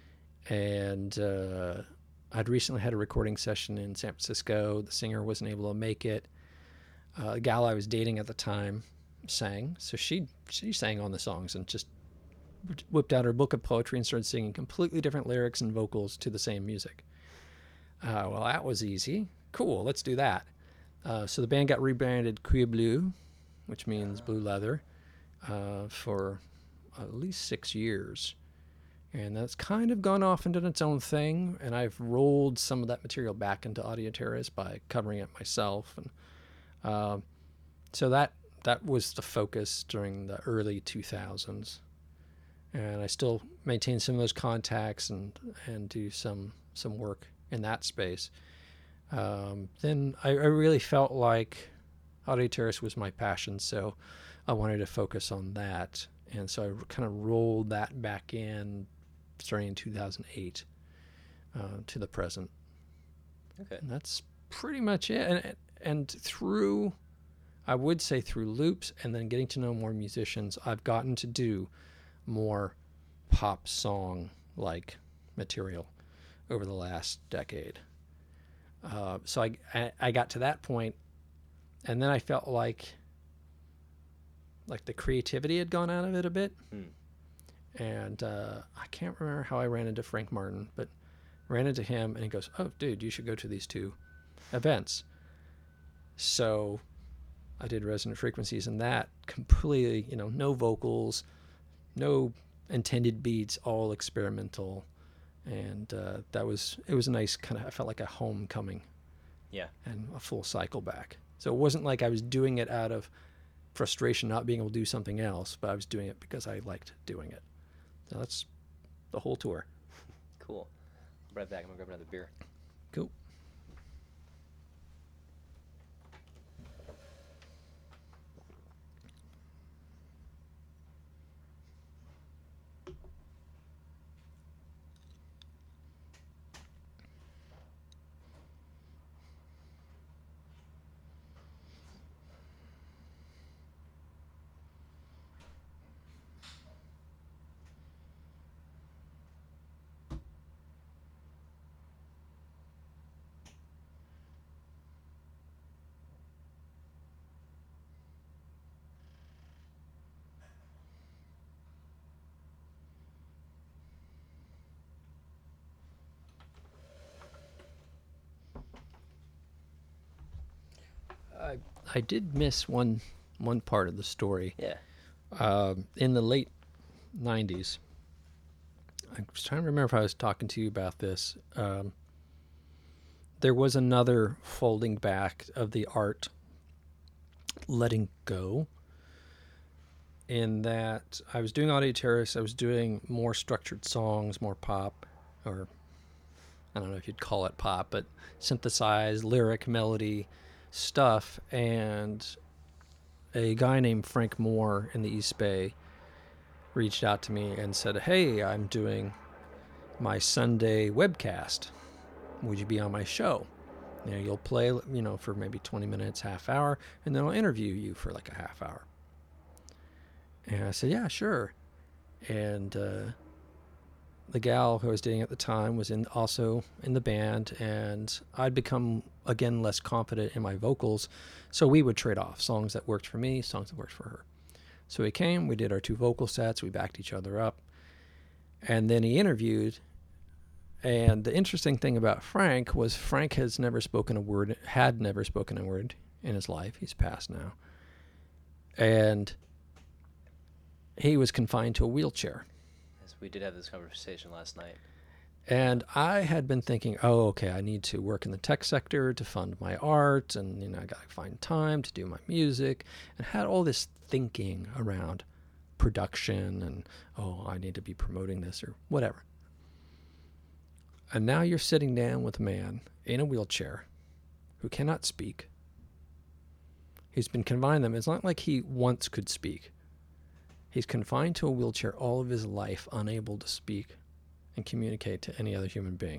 And uh, I'd recently had a recording session in San Francisco. The singer wasn't able to make it. Uh, the gal I was dating at the time sang, so she she sang on the songs and just whipped out her book of poetry and started singing completely different lyrics and vocals to the same music. Uh, well, that was easy. Cool, let's do that. Uh, so the band got rebranded Cuir Bleu, which means blue leather, uh, for at least six years. And that's kind of gone off into its own thing, and I've rolled some of that material back into Audio Terrace by covering it myself. And uh, so that that was the focus during the early two thousands. And I still maintain some of those contacts and, and do some, some work in that space. Um, then I, I really felt like Audio Terrace was my passion, so I wanted to focus on that. And so I kind of rolled that back in starting in two thousand eight uh, to the present. Okay. And that's pretty much it. And, and through, I would say through loops and then getting to know more musicians, I've gotten to do more pop song-like material over the last decade. Uh, so I, I, I got to that point, and then I felt like like the creativity had gone out of it a bit. Hmm. And uh, I can't remember how I ran into Frank Martin, but ran into him, and he goes, "Oh, dude, you should go to these two events." So I did Resonant Frequencies, and that completely, you know, no vocals, no intended beats, all experimental. And uh, that was, it was a nice kind of, I felt like a homecoming. Yeah. And a full cycle back. So it wasn't like I was doing it out of frustration not being able to do something else, but I was doing it because I liked doing it. So that's the whole tour. Cool. I'll be right back. I'm going to grab another beer. Cool. I I did miss one one part of the story. Yeah. Uh, in the late nineties, I was trying to remember if I was talking to you about this. Um, there was another folding back of the art, letting go, in that I was doing Audio Terrace. I was doing more structured songs, more pop, or I don't know if you'd call it pop, but synthesized lyric, melody stuff. And a guy named Frank Moore in the East Bay reached out to me and said, "Hey, I'm doing my Sunday webcast. Would you be on my show? You know, you'll play, you know, for maybe twenty minutes, half hour, and then I'll interview you for like a half hour." And I said, "Yeah, sure." And uh, the gal who I was dating at the time was in also in the band, and I'd become, again, less confident in my vocals, so we would trade off songs that worked for me, songs that worked for her. So he came, we did our two vocal sets, we backed each other up, and then he interviewed. And the interesting thing about Frank was Frank has never spoken a word, had never spoken a word in his life. He's passed now. And he was confined to a wheelchair. Yes, we did have this conversation last night. And I had been thinking, oh, okay, I need to work in the tech sector to fund my art, and, you know, I got to find time to do my music, and had all this thinking around production and, oh, I need to be promoting this or whatever. And now you're sitting down with a man in a wheelchair who cannot speak. He's been confined to them. It's not like he once could speak. He's confined to a wheelchair all of his life, unable to speak and communicate to any other human being.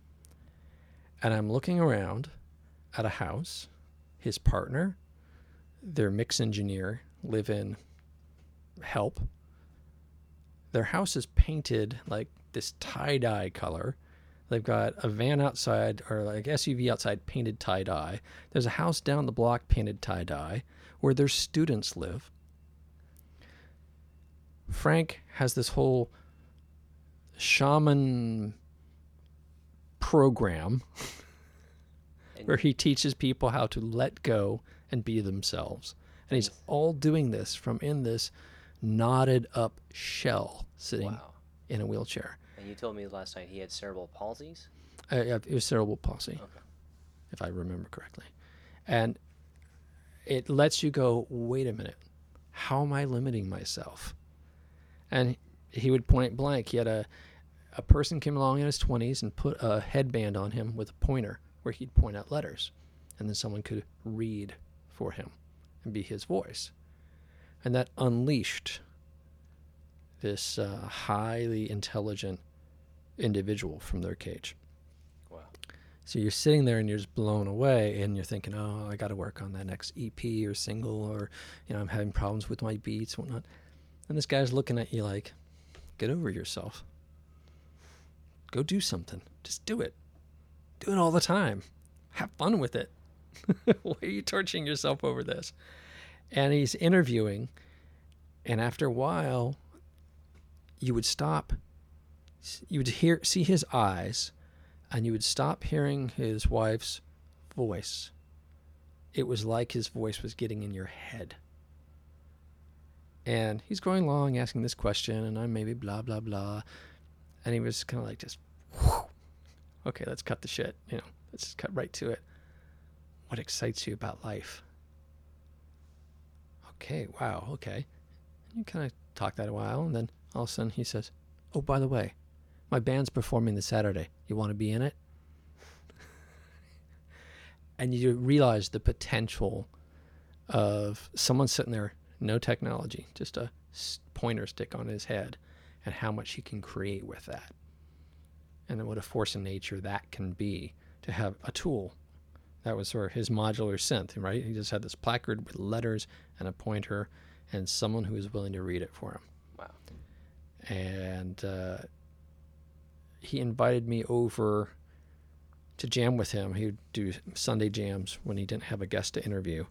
And I'm looking around at a house, his partner, their mix engineer, live in help. Their house is painted like this tie-dye color. They've got a van outside, or like S U V outside, painted tie-dye. There's a house down the block painted tie-dye where their students live. Frank has this whole shaman program where he teaches people how to let go and be themselves. And he's all doing this from in this knotted up shell sitting Wow. in a wheelchair. And you told me last night he had cerebral palsies? Uh, yeah, it was cerebral palsy, Okay. if I remember correctly. And it lets you go, wait a minute, how am I limiting myself? And he would point blank. He had a, a person came along in his twenties and put a headband on him with a pointer where he'd point out letters. And then someone could read for him and be his voice. And that unleashed this uh, highly intelligent individual from their cage. Wow. So you're sitting there and you're just blown away, and you're thinking, oh, I got to work on that next E P or single, or, you know, I'm having problems with my beats and whatnot. And this guy's looking at you like, get over yourself. Go do something. Just do it. Do it all the time. Have fun with it. Why are you torturing yourself over this? And he's interviewing, and after a while, you would stop. You would hear, see his eyes, and you would stop hearing his wife's voice. It was like his voice was getting in your head. And he's going along asking this question, and I'm maybe blah, blah, blah. And he was kind of like just, whew. Okay, let's cut the shit. You know, let's just cut right to it. What excites you about life? Okay, wow, okay. And you kind of talk that a while, and then all of a sudden he says, oh, by the way, my band's performing this Saturday. You want to be in it? And you realize the potential of someone sitting there, no technology, just a pointer stick on his head, and how much he can create with that. And then what a force in nature that can be to have a tool. That was sort of his modular synth, right? He just had this placard with letters and a pointer and someone who was willing to read it for him. Wow. And uh, he invited me over to jam with him. He would do Sunday jams when he didn't have a guest to interview.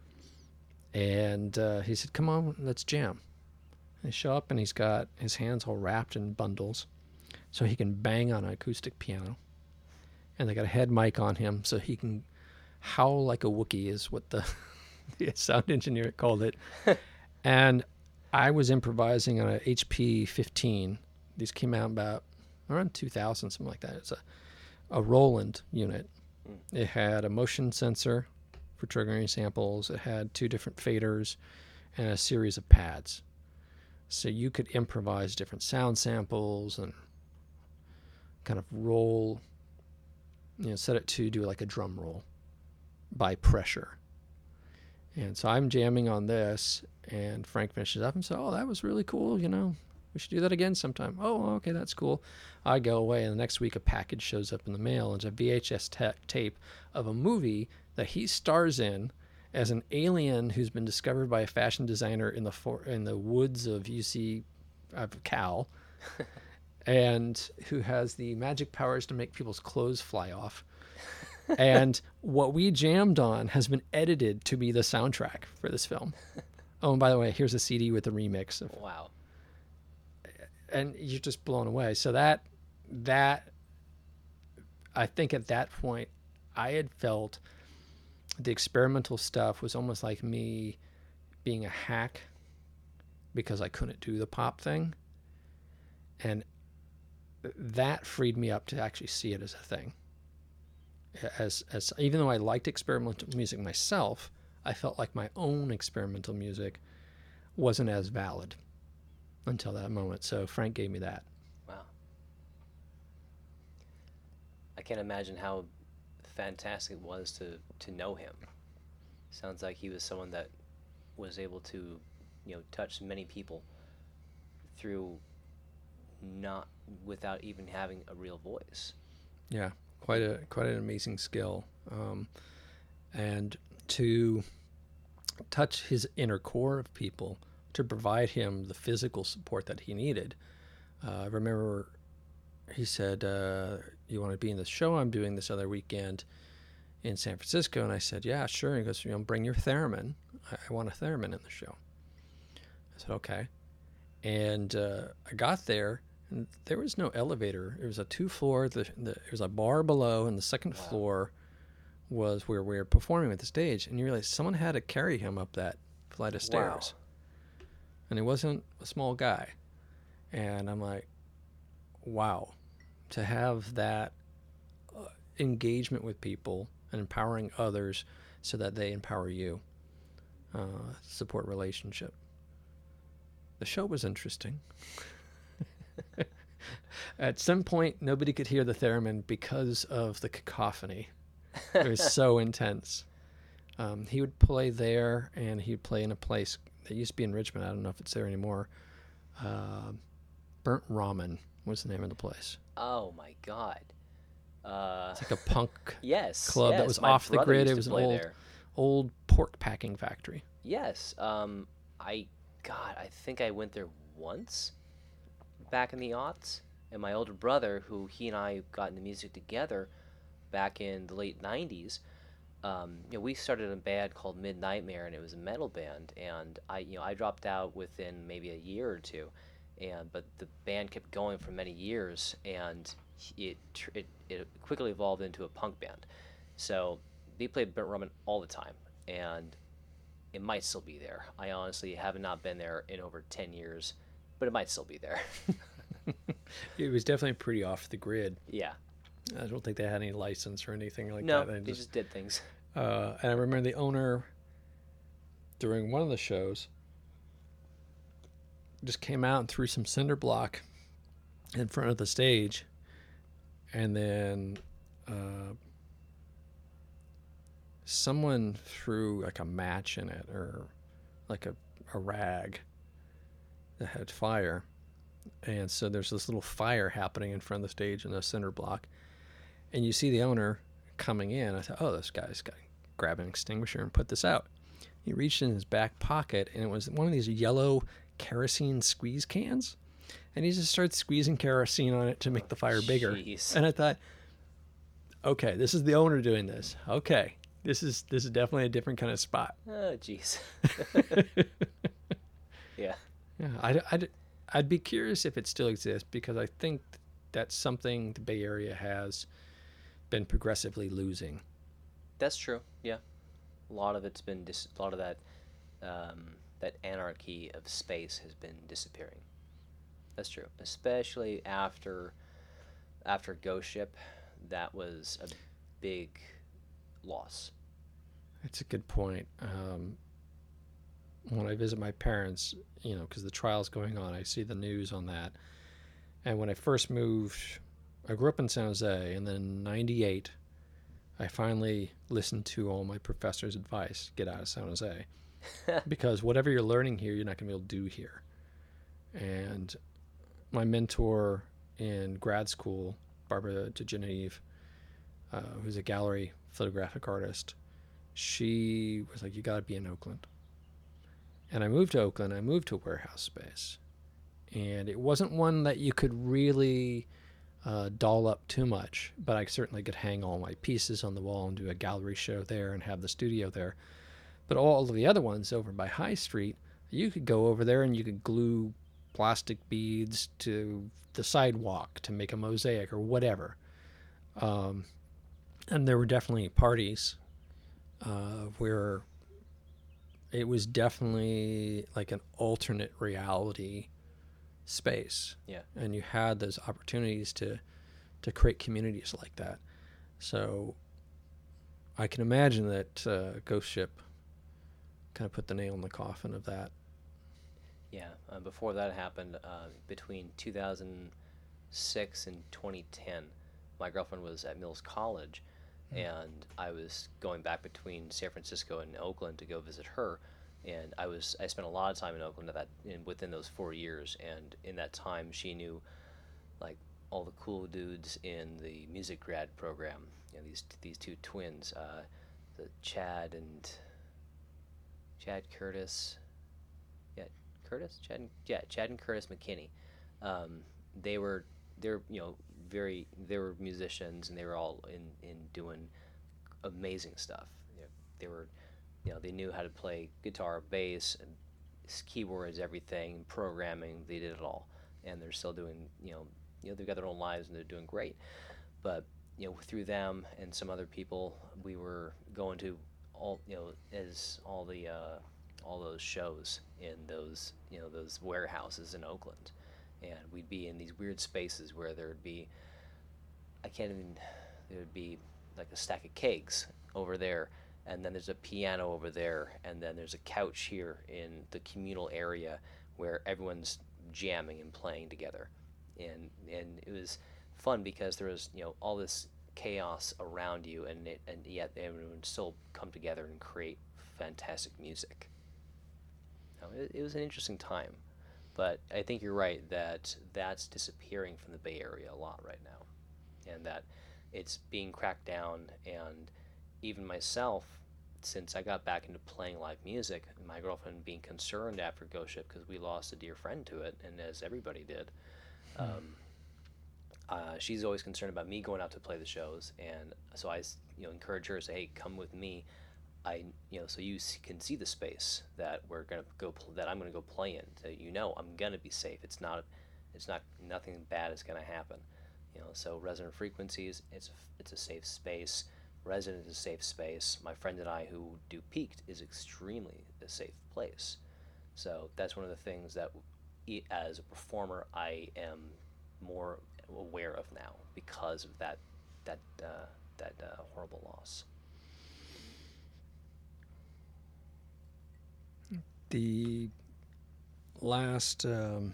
And uh, he said, come on, let's jam. And I show up, and he's got his hands all wrapped in bundles so he can bang on an acoustic piano. And they got a head mic on him so he can howl like a Wookiee is what the, the sound engineer called it. And I was improvising on a H P fifteen. These came out about around two thousand, something like that. It's a, a Roland unit. Mm. It had a motion sensor for triggering samples. It had two different faders and a series of pads. So you could improvise different sound samples and kind of roll, you know, set it to do like a drum roll by pressure. And so I'm jamming on this, and Frank finishes up and says, oh, that was really cool, you know, we should do that again sometime. Oh, okay, that's cool. I go away, and the next week a package shows up in the mail, and it's a V H S ta- tape of a movie that he stars in as an alien who's been discovered by a fashion designer in the for- in the woods of U C of Cal, and who has the magic powers to make people's clothes fly off. And what we jammed on has been edited to be the soundtrack for this film. Oh, and by the way, here's a C D with a remix of. Wow. And you're just blown away. So that, that, I think at that point, I had felt the experimental stuff was almost like me being a hack because I couldn't do the pop thing. And that freed me up to actually see it as a thing. As, as even though I liked experimental music myself, I felt like my own experimental music wasn't as valid until that moment. So Frank gave me that. Wow. I can't imagine how fantastic it was to, to know him. Sounds like he was someone that was able to, you know, touch many people through not without even having a real voice. Yeah, quite a quite an amazing skill. Um, and to touch his inner core of people to provide him the physical support that he needed. Uh, I remember he said, uh, you want to be in the show I'm doing this other weekend in San Francisco? And I said, yeah, sure. He goes, you know, bring your theremin. I, I want a theremin in the show. I said, okay. And uh, I got there, and there was no elevator. It was a two-floor. The, the, it was a bar below, and the second wow. floor was where we were performing at the stage. And you realize someone had to carry him up that flight of stairs. Wow. And he wasn't a small guy. And I'm like, wow, to have that uh, engagement with people and empowering others so that they empower you, uh, support relationship. The show was interesting. At some point, nobody could hear the theremin because of the cacophony. It was so intense. Um, he would play there, and he'd play in a place that used to be in Richmond. I don't know if it's there anymore. Uh, Burnt Ramen was the name of the place. Oh my God! Uh, it's like a punk yes, club yes. that was My off the grid. It was an old, there. old pork packing factory. Yes, um, I God, I think I went there once back in the aughts, and my older brother, who he and I got into music together back in the late nineties. Um, you know, we started a band called Midnightmare, and it was a metal band. And I, you know, I dropped out within maybe a year or two, and but the band kept going for many years, and it it it quickly evolved into a punk band. So they played Burnt Ramen all the time, and it might still be there. I honestly have not been there in over ten years, but it might still be there. It was definitely pretty off the grid. Yeah. I don't think they had any license or anything like no, that. No, they just, just did things. Uh, and I remember the owner, during one of the shows, just came out and threw some cinder block in front of the stage, and then uh, someone threw like a match in it, or like a, a rag that had fire. And so there's this little fire happening in front of the stage in the cinder block. And you see the owner coming in. I thought, oh, this guy's got to grab an extinguisher and put this out. He reached in his back pocket, and it was one of these yellow kerosene squeeze cans. And he just started squeezing kerosene on it to make the fire bigger. Jeez. And I thought, okay, this is the owner doing this. Okay, this is this is definitely a different kind of spot. Oh, jeez. Yeah. Yeah, I'd, I'd, I'd be curious if it still exists, because I think that's something the Bay Area has been progressively losing. That's true. Yeah, a lot of it's been dis- a lot of that um, that anarchy of space has been disappearing. That's true, especially after after Ghost Ship. That was a big loss. That's a good point. Um, when I visit my parents, you know, because the trial's going on, I see the news on that. And when I first moved, I grew up in San Jose, and then in ninety-eight, I finally listened to all my professors' advice, get out of San Jose. Because whatever you're learning here, you're not going to be able to do here. And my mentor in grad school, Barbara DeGenevieve, uh, who's a gallery photographic artist, she was like, you got to be in Oakland. And I moved to Oakland. I moved to a warehouse space. And it wasn't one that you could really uh, doll up too much, but I certainly could hang all my pieces on the wall and do a gallery show there and have the studio there. But all of the other ones over by High Street, you could go over there and you could glue plastic beads to the sidewalk to make a mosaic or whatever. Um, and there were definitely parties uh, where it was definitely like an alternate reality space. Yeah. And you had those opportunities to to create communities like that. So I can imagine that uh, Ghost Ship kind of put the nail in the coffin of that. Yeah. Uh, before that happened, uh, between two thousand six and twenty ten, my girlfriend was at Mills College, mm. and I was going back between San Francisco and Oakland to go visit her. And I was I spent a lot of time in Oakland at that in, within those four years, and in that time she knew like all the cool dudes in the music grad program. You know, these these two twins, uh, the Chad and Chad Curtis, yeah, Curtis, Chad, and, yeah, Chad and Curtis McKinney. Um, they were they're you know very they were musicians, and they were all in in doing amazing stuff. You know, they were you know they knew how to play guitar, bass, and keyboards, everything, programming. They did it all, and they're still doing you know you know they've got their own lives and they're doing great. But you know through them and some other people, we were going to all you know as all the uh, all those shows in those you know those warehouses in Oakland, and we'd be in these weird spaces where there would be I can't even there would be like a stack of kegs over there, and then there's a piano over there, and then there's a couch here in the communal area where everyone's jamming and playing together, and and it was fun because there was you know all this chaos around you, and it, and yet everyone would still come together and create fantastic music. You know, it, it was an interesting time, but I think you're right that that's disappearing from the Bay Area a lot right now, and that it's being cracked down. And even myself, since I got back into playing live music, my girlfriend being concerned after Ghost Ship because we lost a dear friend to it, and as everybody did, um, uh, she's always concerned about me going out to play the shows, and so I, you know, encourage her to say, "Hey, come with me. I, you know, so you can see the space that we're gonna go, pl- that I'm gonna go play in. So you know, I'm gonna be safe. It's not, it's not, nothing bad is gonna happen." You know, so Resonant Frequencies, it's a, it's a safe space. Resident is a safe space. My friend and I who do Peaked is extremely a safe place. So that's one of the things that, as a performer, I am more aware of now because of that that uh, that uh, horrible loss. The last um,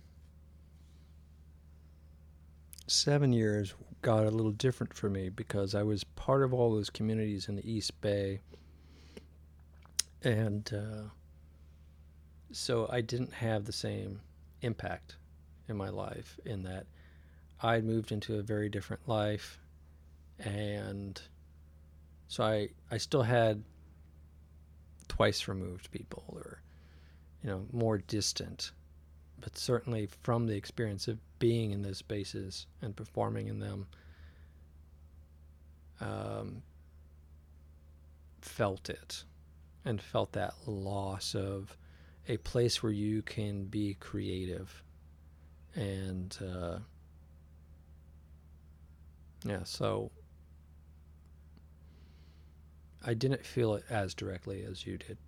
seven years got a little different for me because I was part of all those communities in the East Bay, and uh, so I didn't have the same impact in my life in that I'd moved into a very different life, and so I I still had twice removed people, or you know, more distant, but certainly from the experience of being in those spaces and performing in them, um, felt it and felt that loss of a place where you can be creative. And uh, yeah, so I didn't feel it as directly as you did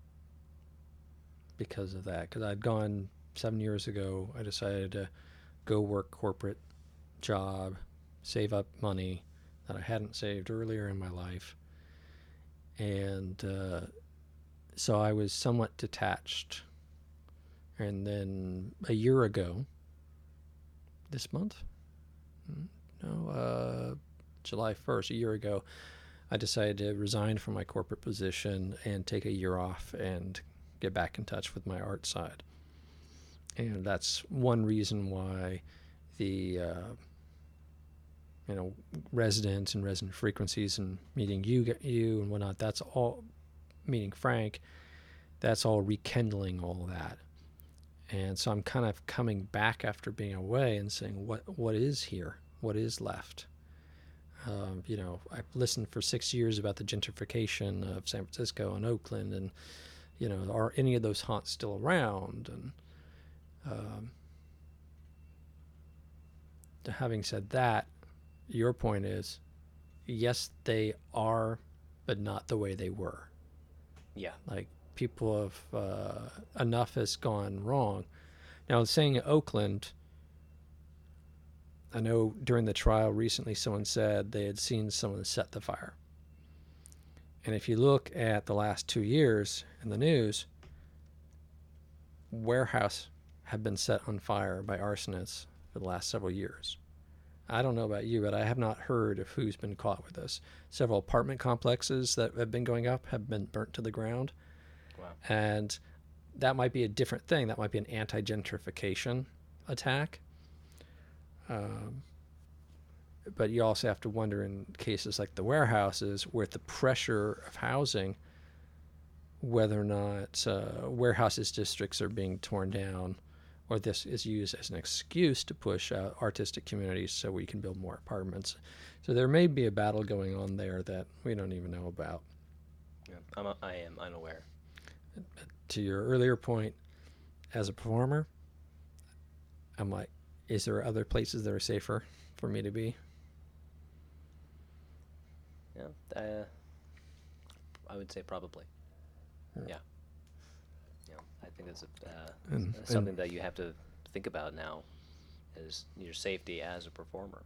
because of that. Because I'd gone seven years ago, I decided to go work corporate job, save up money that I hadn't saved earlier in my life. And uh, so I was somewhat detached. And then a year ago, this month? No, uh, July first, a year ago, I decided to resign from my corporate position and take a year off and get back in touch with my art side. And that's one reason why the, uh, you know, residents and Resonant Frequencies and meeting you, you and whatnot, that's all, meeting Frank, that's all rekindling all that. And so I'm kind of coming back after being away and saying, what what is here? What is left? Um, you know, I've listened for six years about the gentrification of San Francisco and Oakland, and, you know, are any of those haunts still around? And um, having said that, your point is, yes, they are, but not the way they were. Yeah. Like, people have, uh, enough has gone wrong. Now, saying Oakland, I know during the trial recently someone said they had seen someone set the fire. And if you look at the last two years in the news, warehouse have been set on fire by arsonists for the last several years. I don't know about you, but I have not heard of who's been caught with this. Several apartment complexes that have been going up have been burnt to the ground. Wow. And that might be a different thing. That might be an anti-gentrification attack. Um, but you also have to wonder in cases like the warehouses, where the pressure of housing whether or not uh, warehouses districts are being torn down, or this is used as an excuse to push out artistic communities so we can build more apartments. So there may be a battle going on there that we don't even know about. Yeah, I'm a, I am unaware. To your earlier point, as a performer, I'm like, is there other places that are safer for me to be? Yeah, uh, I would say probably. Yeah. Yeah. Yeah, I think that's a, uh, And- s- something and- that you have to think about now, is your safety as a performer.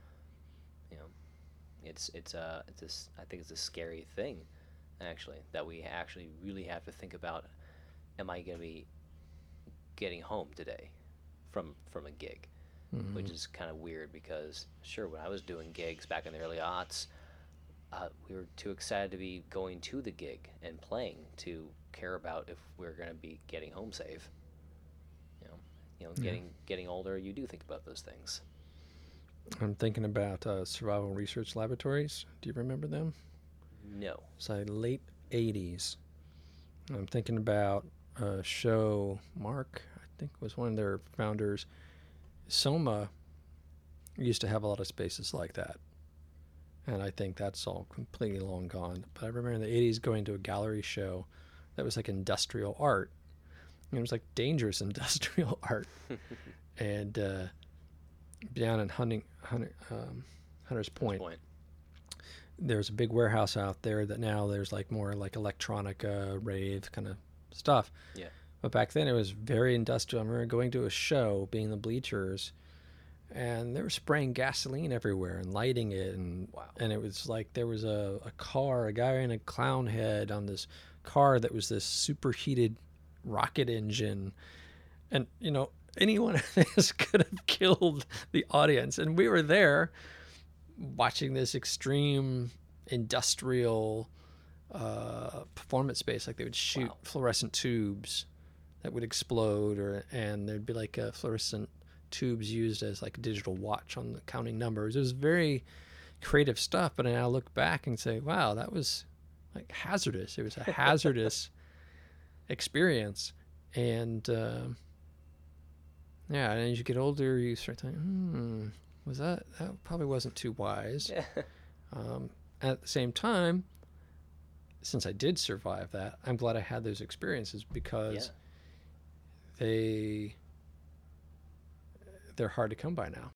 You know, it's it's a it's a s I think it's a scary thing, actually, that we actually really have to think about. Am I going to be getting home today from from a gig? Mhm. Which is kind of weird because, sure, when I was doing gigs back in the early aughts, uh, we were too excited to be going to the gig and playing to care about if we're going to be getting home safe. You know, you know, Yeah. getting getting older, you do think about those things. I'm thinking about uh, Survival Research Laboratories. Do you remember them? No. It's like late eighties. I'm thinking about a show, Mark, I think was one of their founders. Soma used to have a lot of spaces like that. And I think that's all completely long gone. But I remember in the eighties going to a gallery show that was like industrial art. And it was like dangerous industrial art. And uh, down in Hunting, Hunter, um, Hunter's Point, Point. there's a big warehouse out there that now there's like more like electronica, rave kind of stuff. Yeah. But back then it was very industrial. I remember going to a show, being the bleachers, and they were spraying gasoline everywhere and lighting it, and Wow. and it was like there was a, a car, a guy in a clown head on this car that was this superheated rocket engine, and you know anyone of this could have killed the audience, and we were there watching this extreme industrial uh, performance space. Like they would shoot Wow. fluorescent tubes that would explode, or and there'd be like a fluorescent tubes used as like a digital watch on the counting numbers. It was very creative stuff, but I now look back and say, wow, that was like hazardous. It was a hazardous experience. And uh, yeah, and as you get older, you start thinking, hmm, was that, that probably wasn't too wise. Yeah. Um, at the same time, since I did survive that, I'm glad I had those experiences because Yeah. they they're hard to come by now.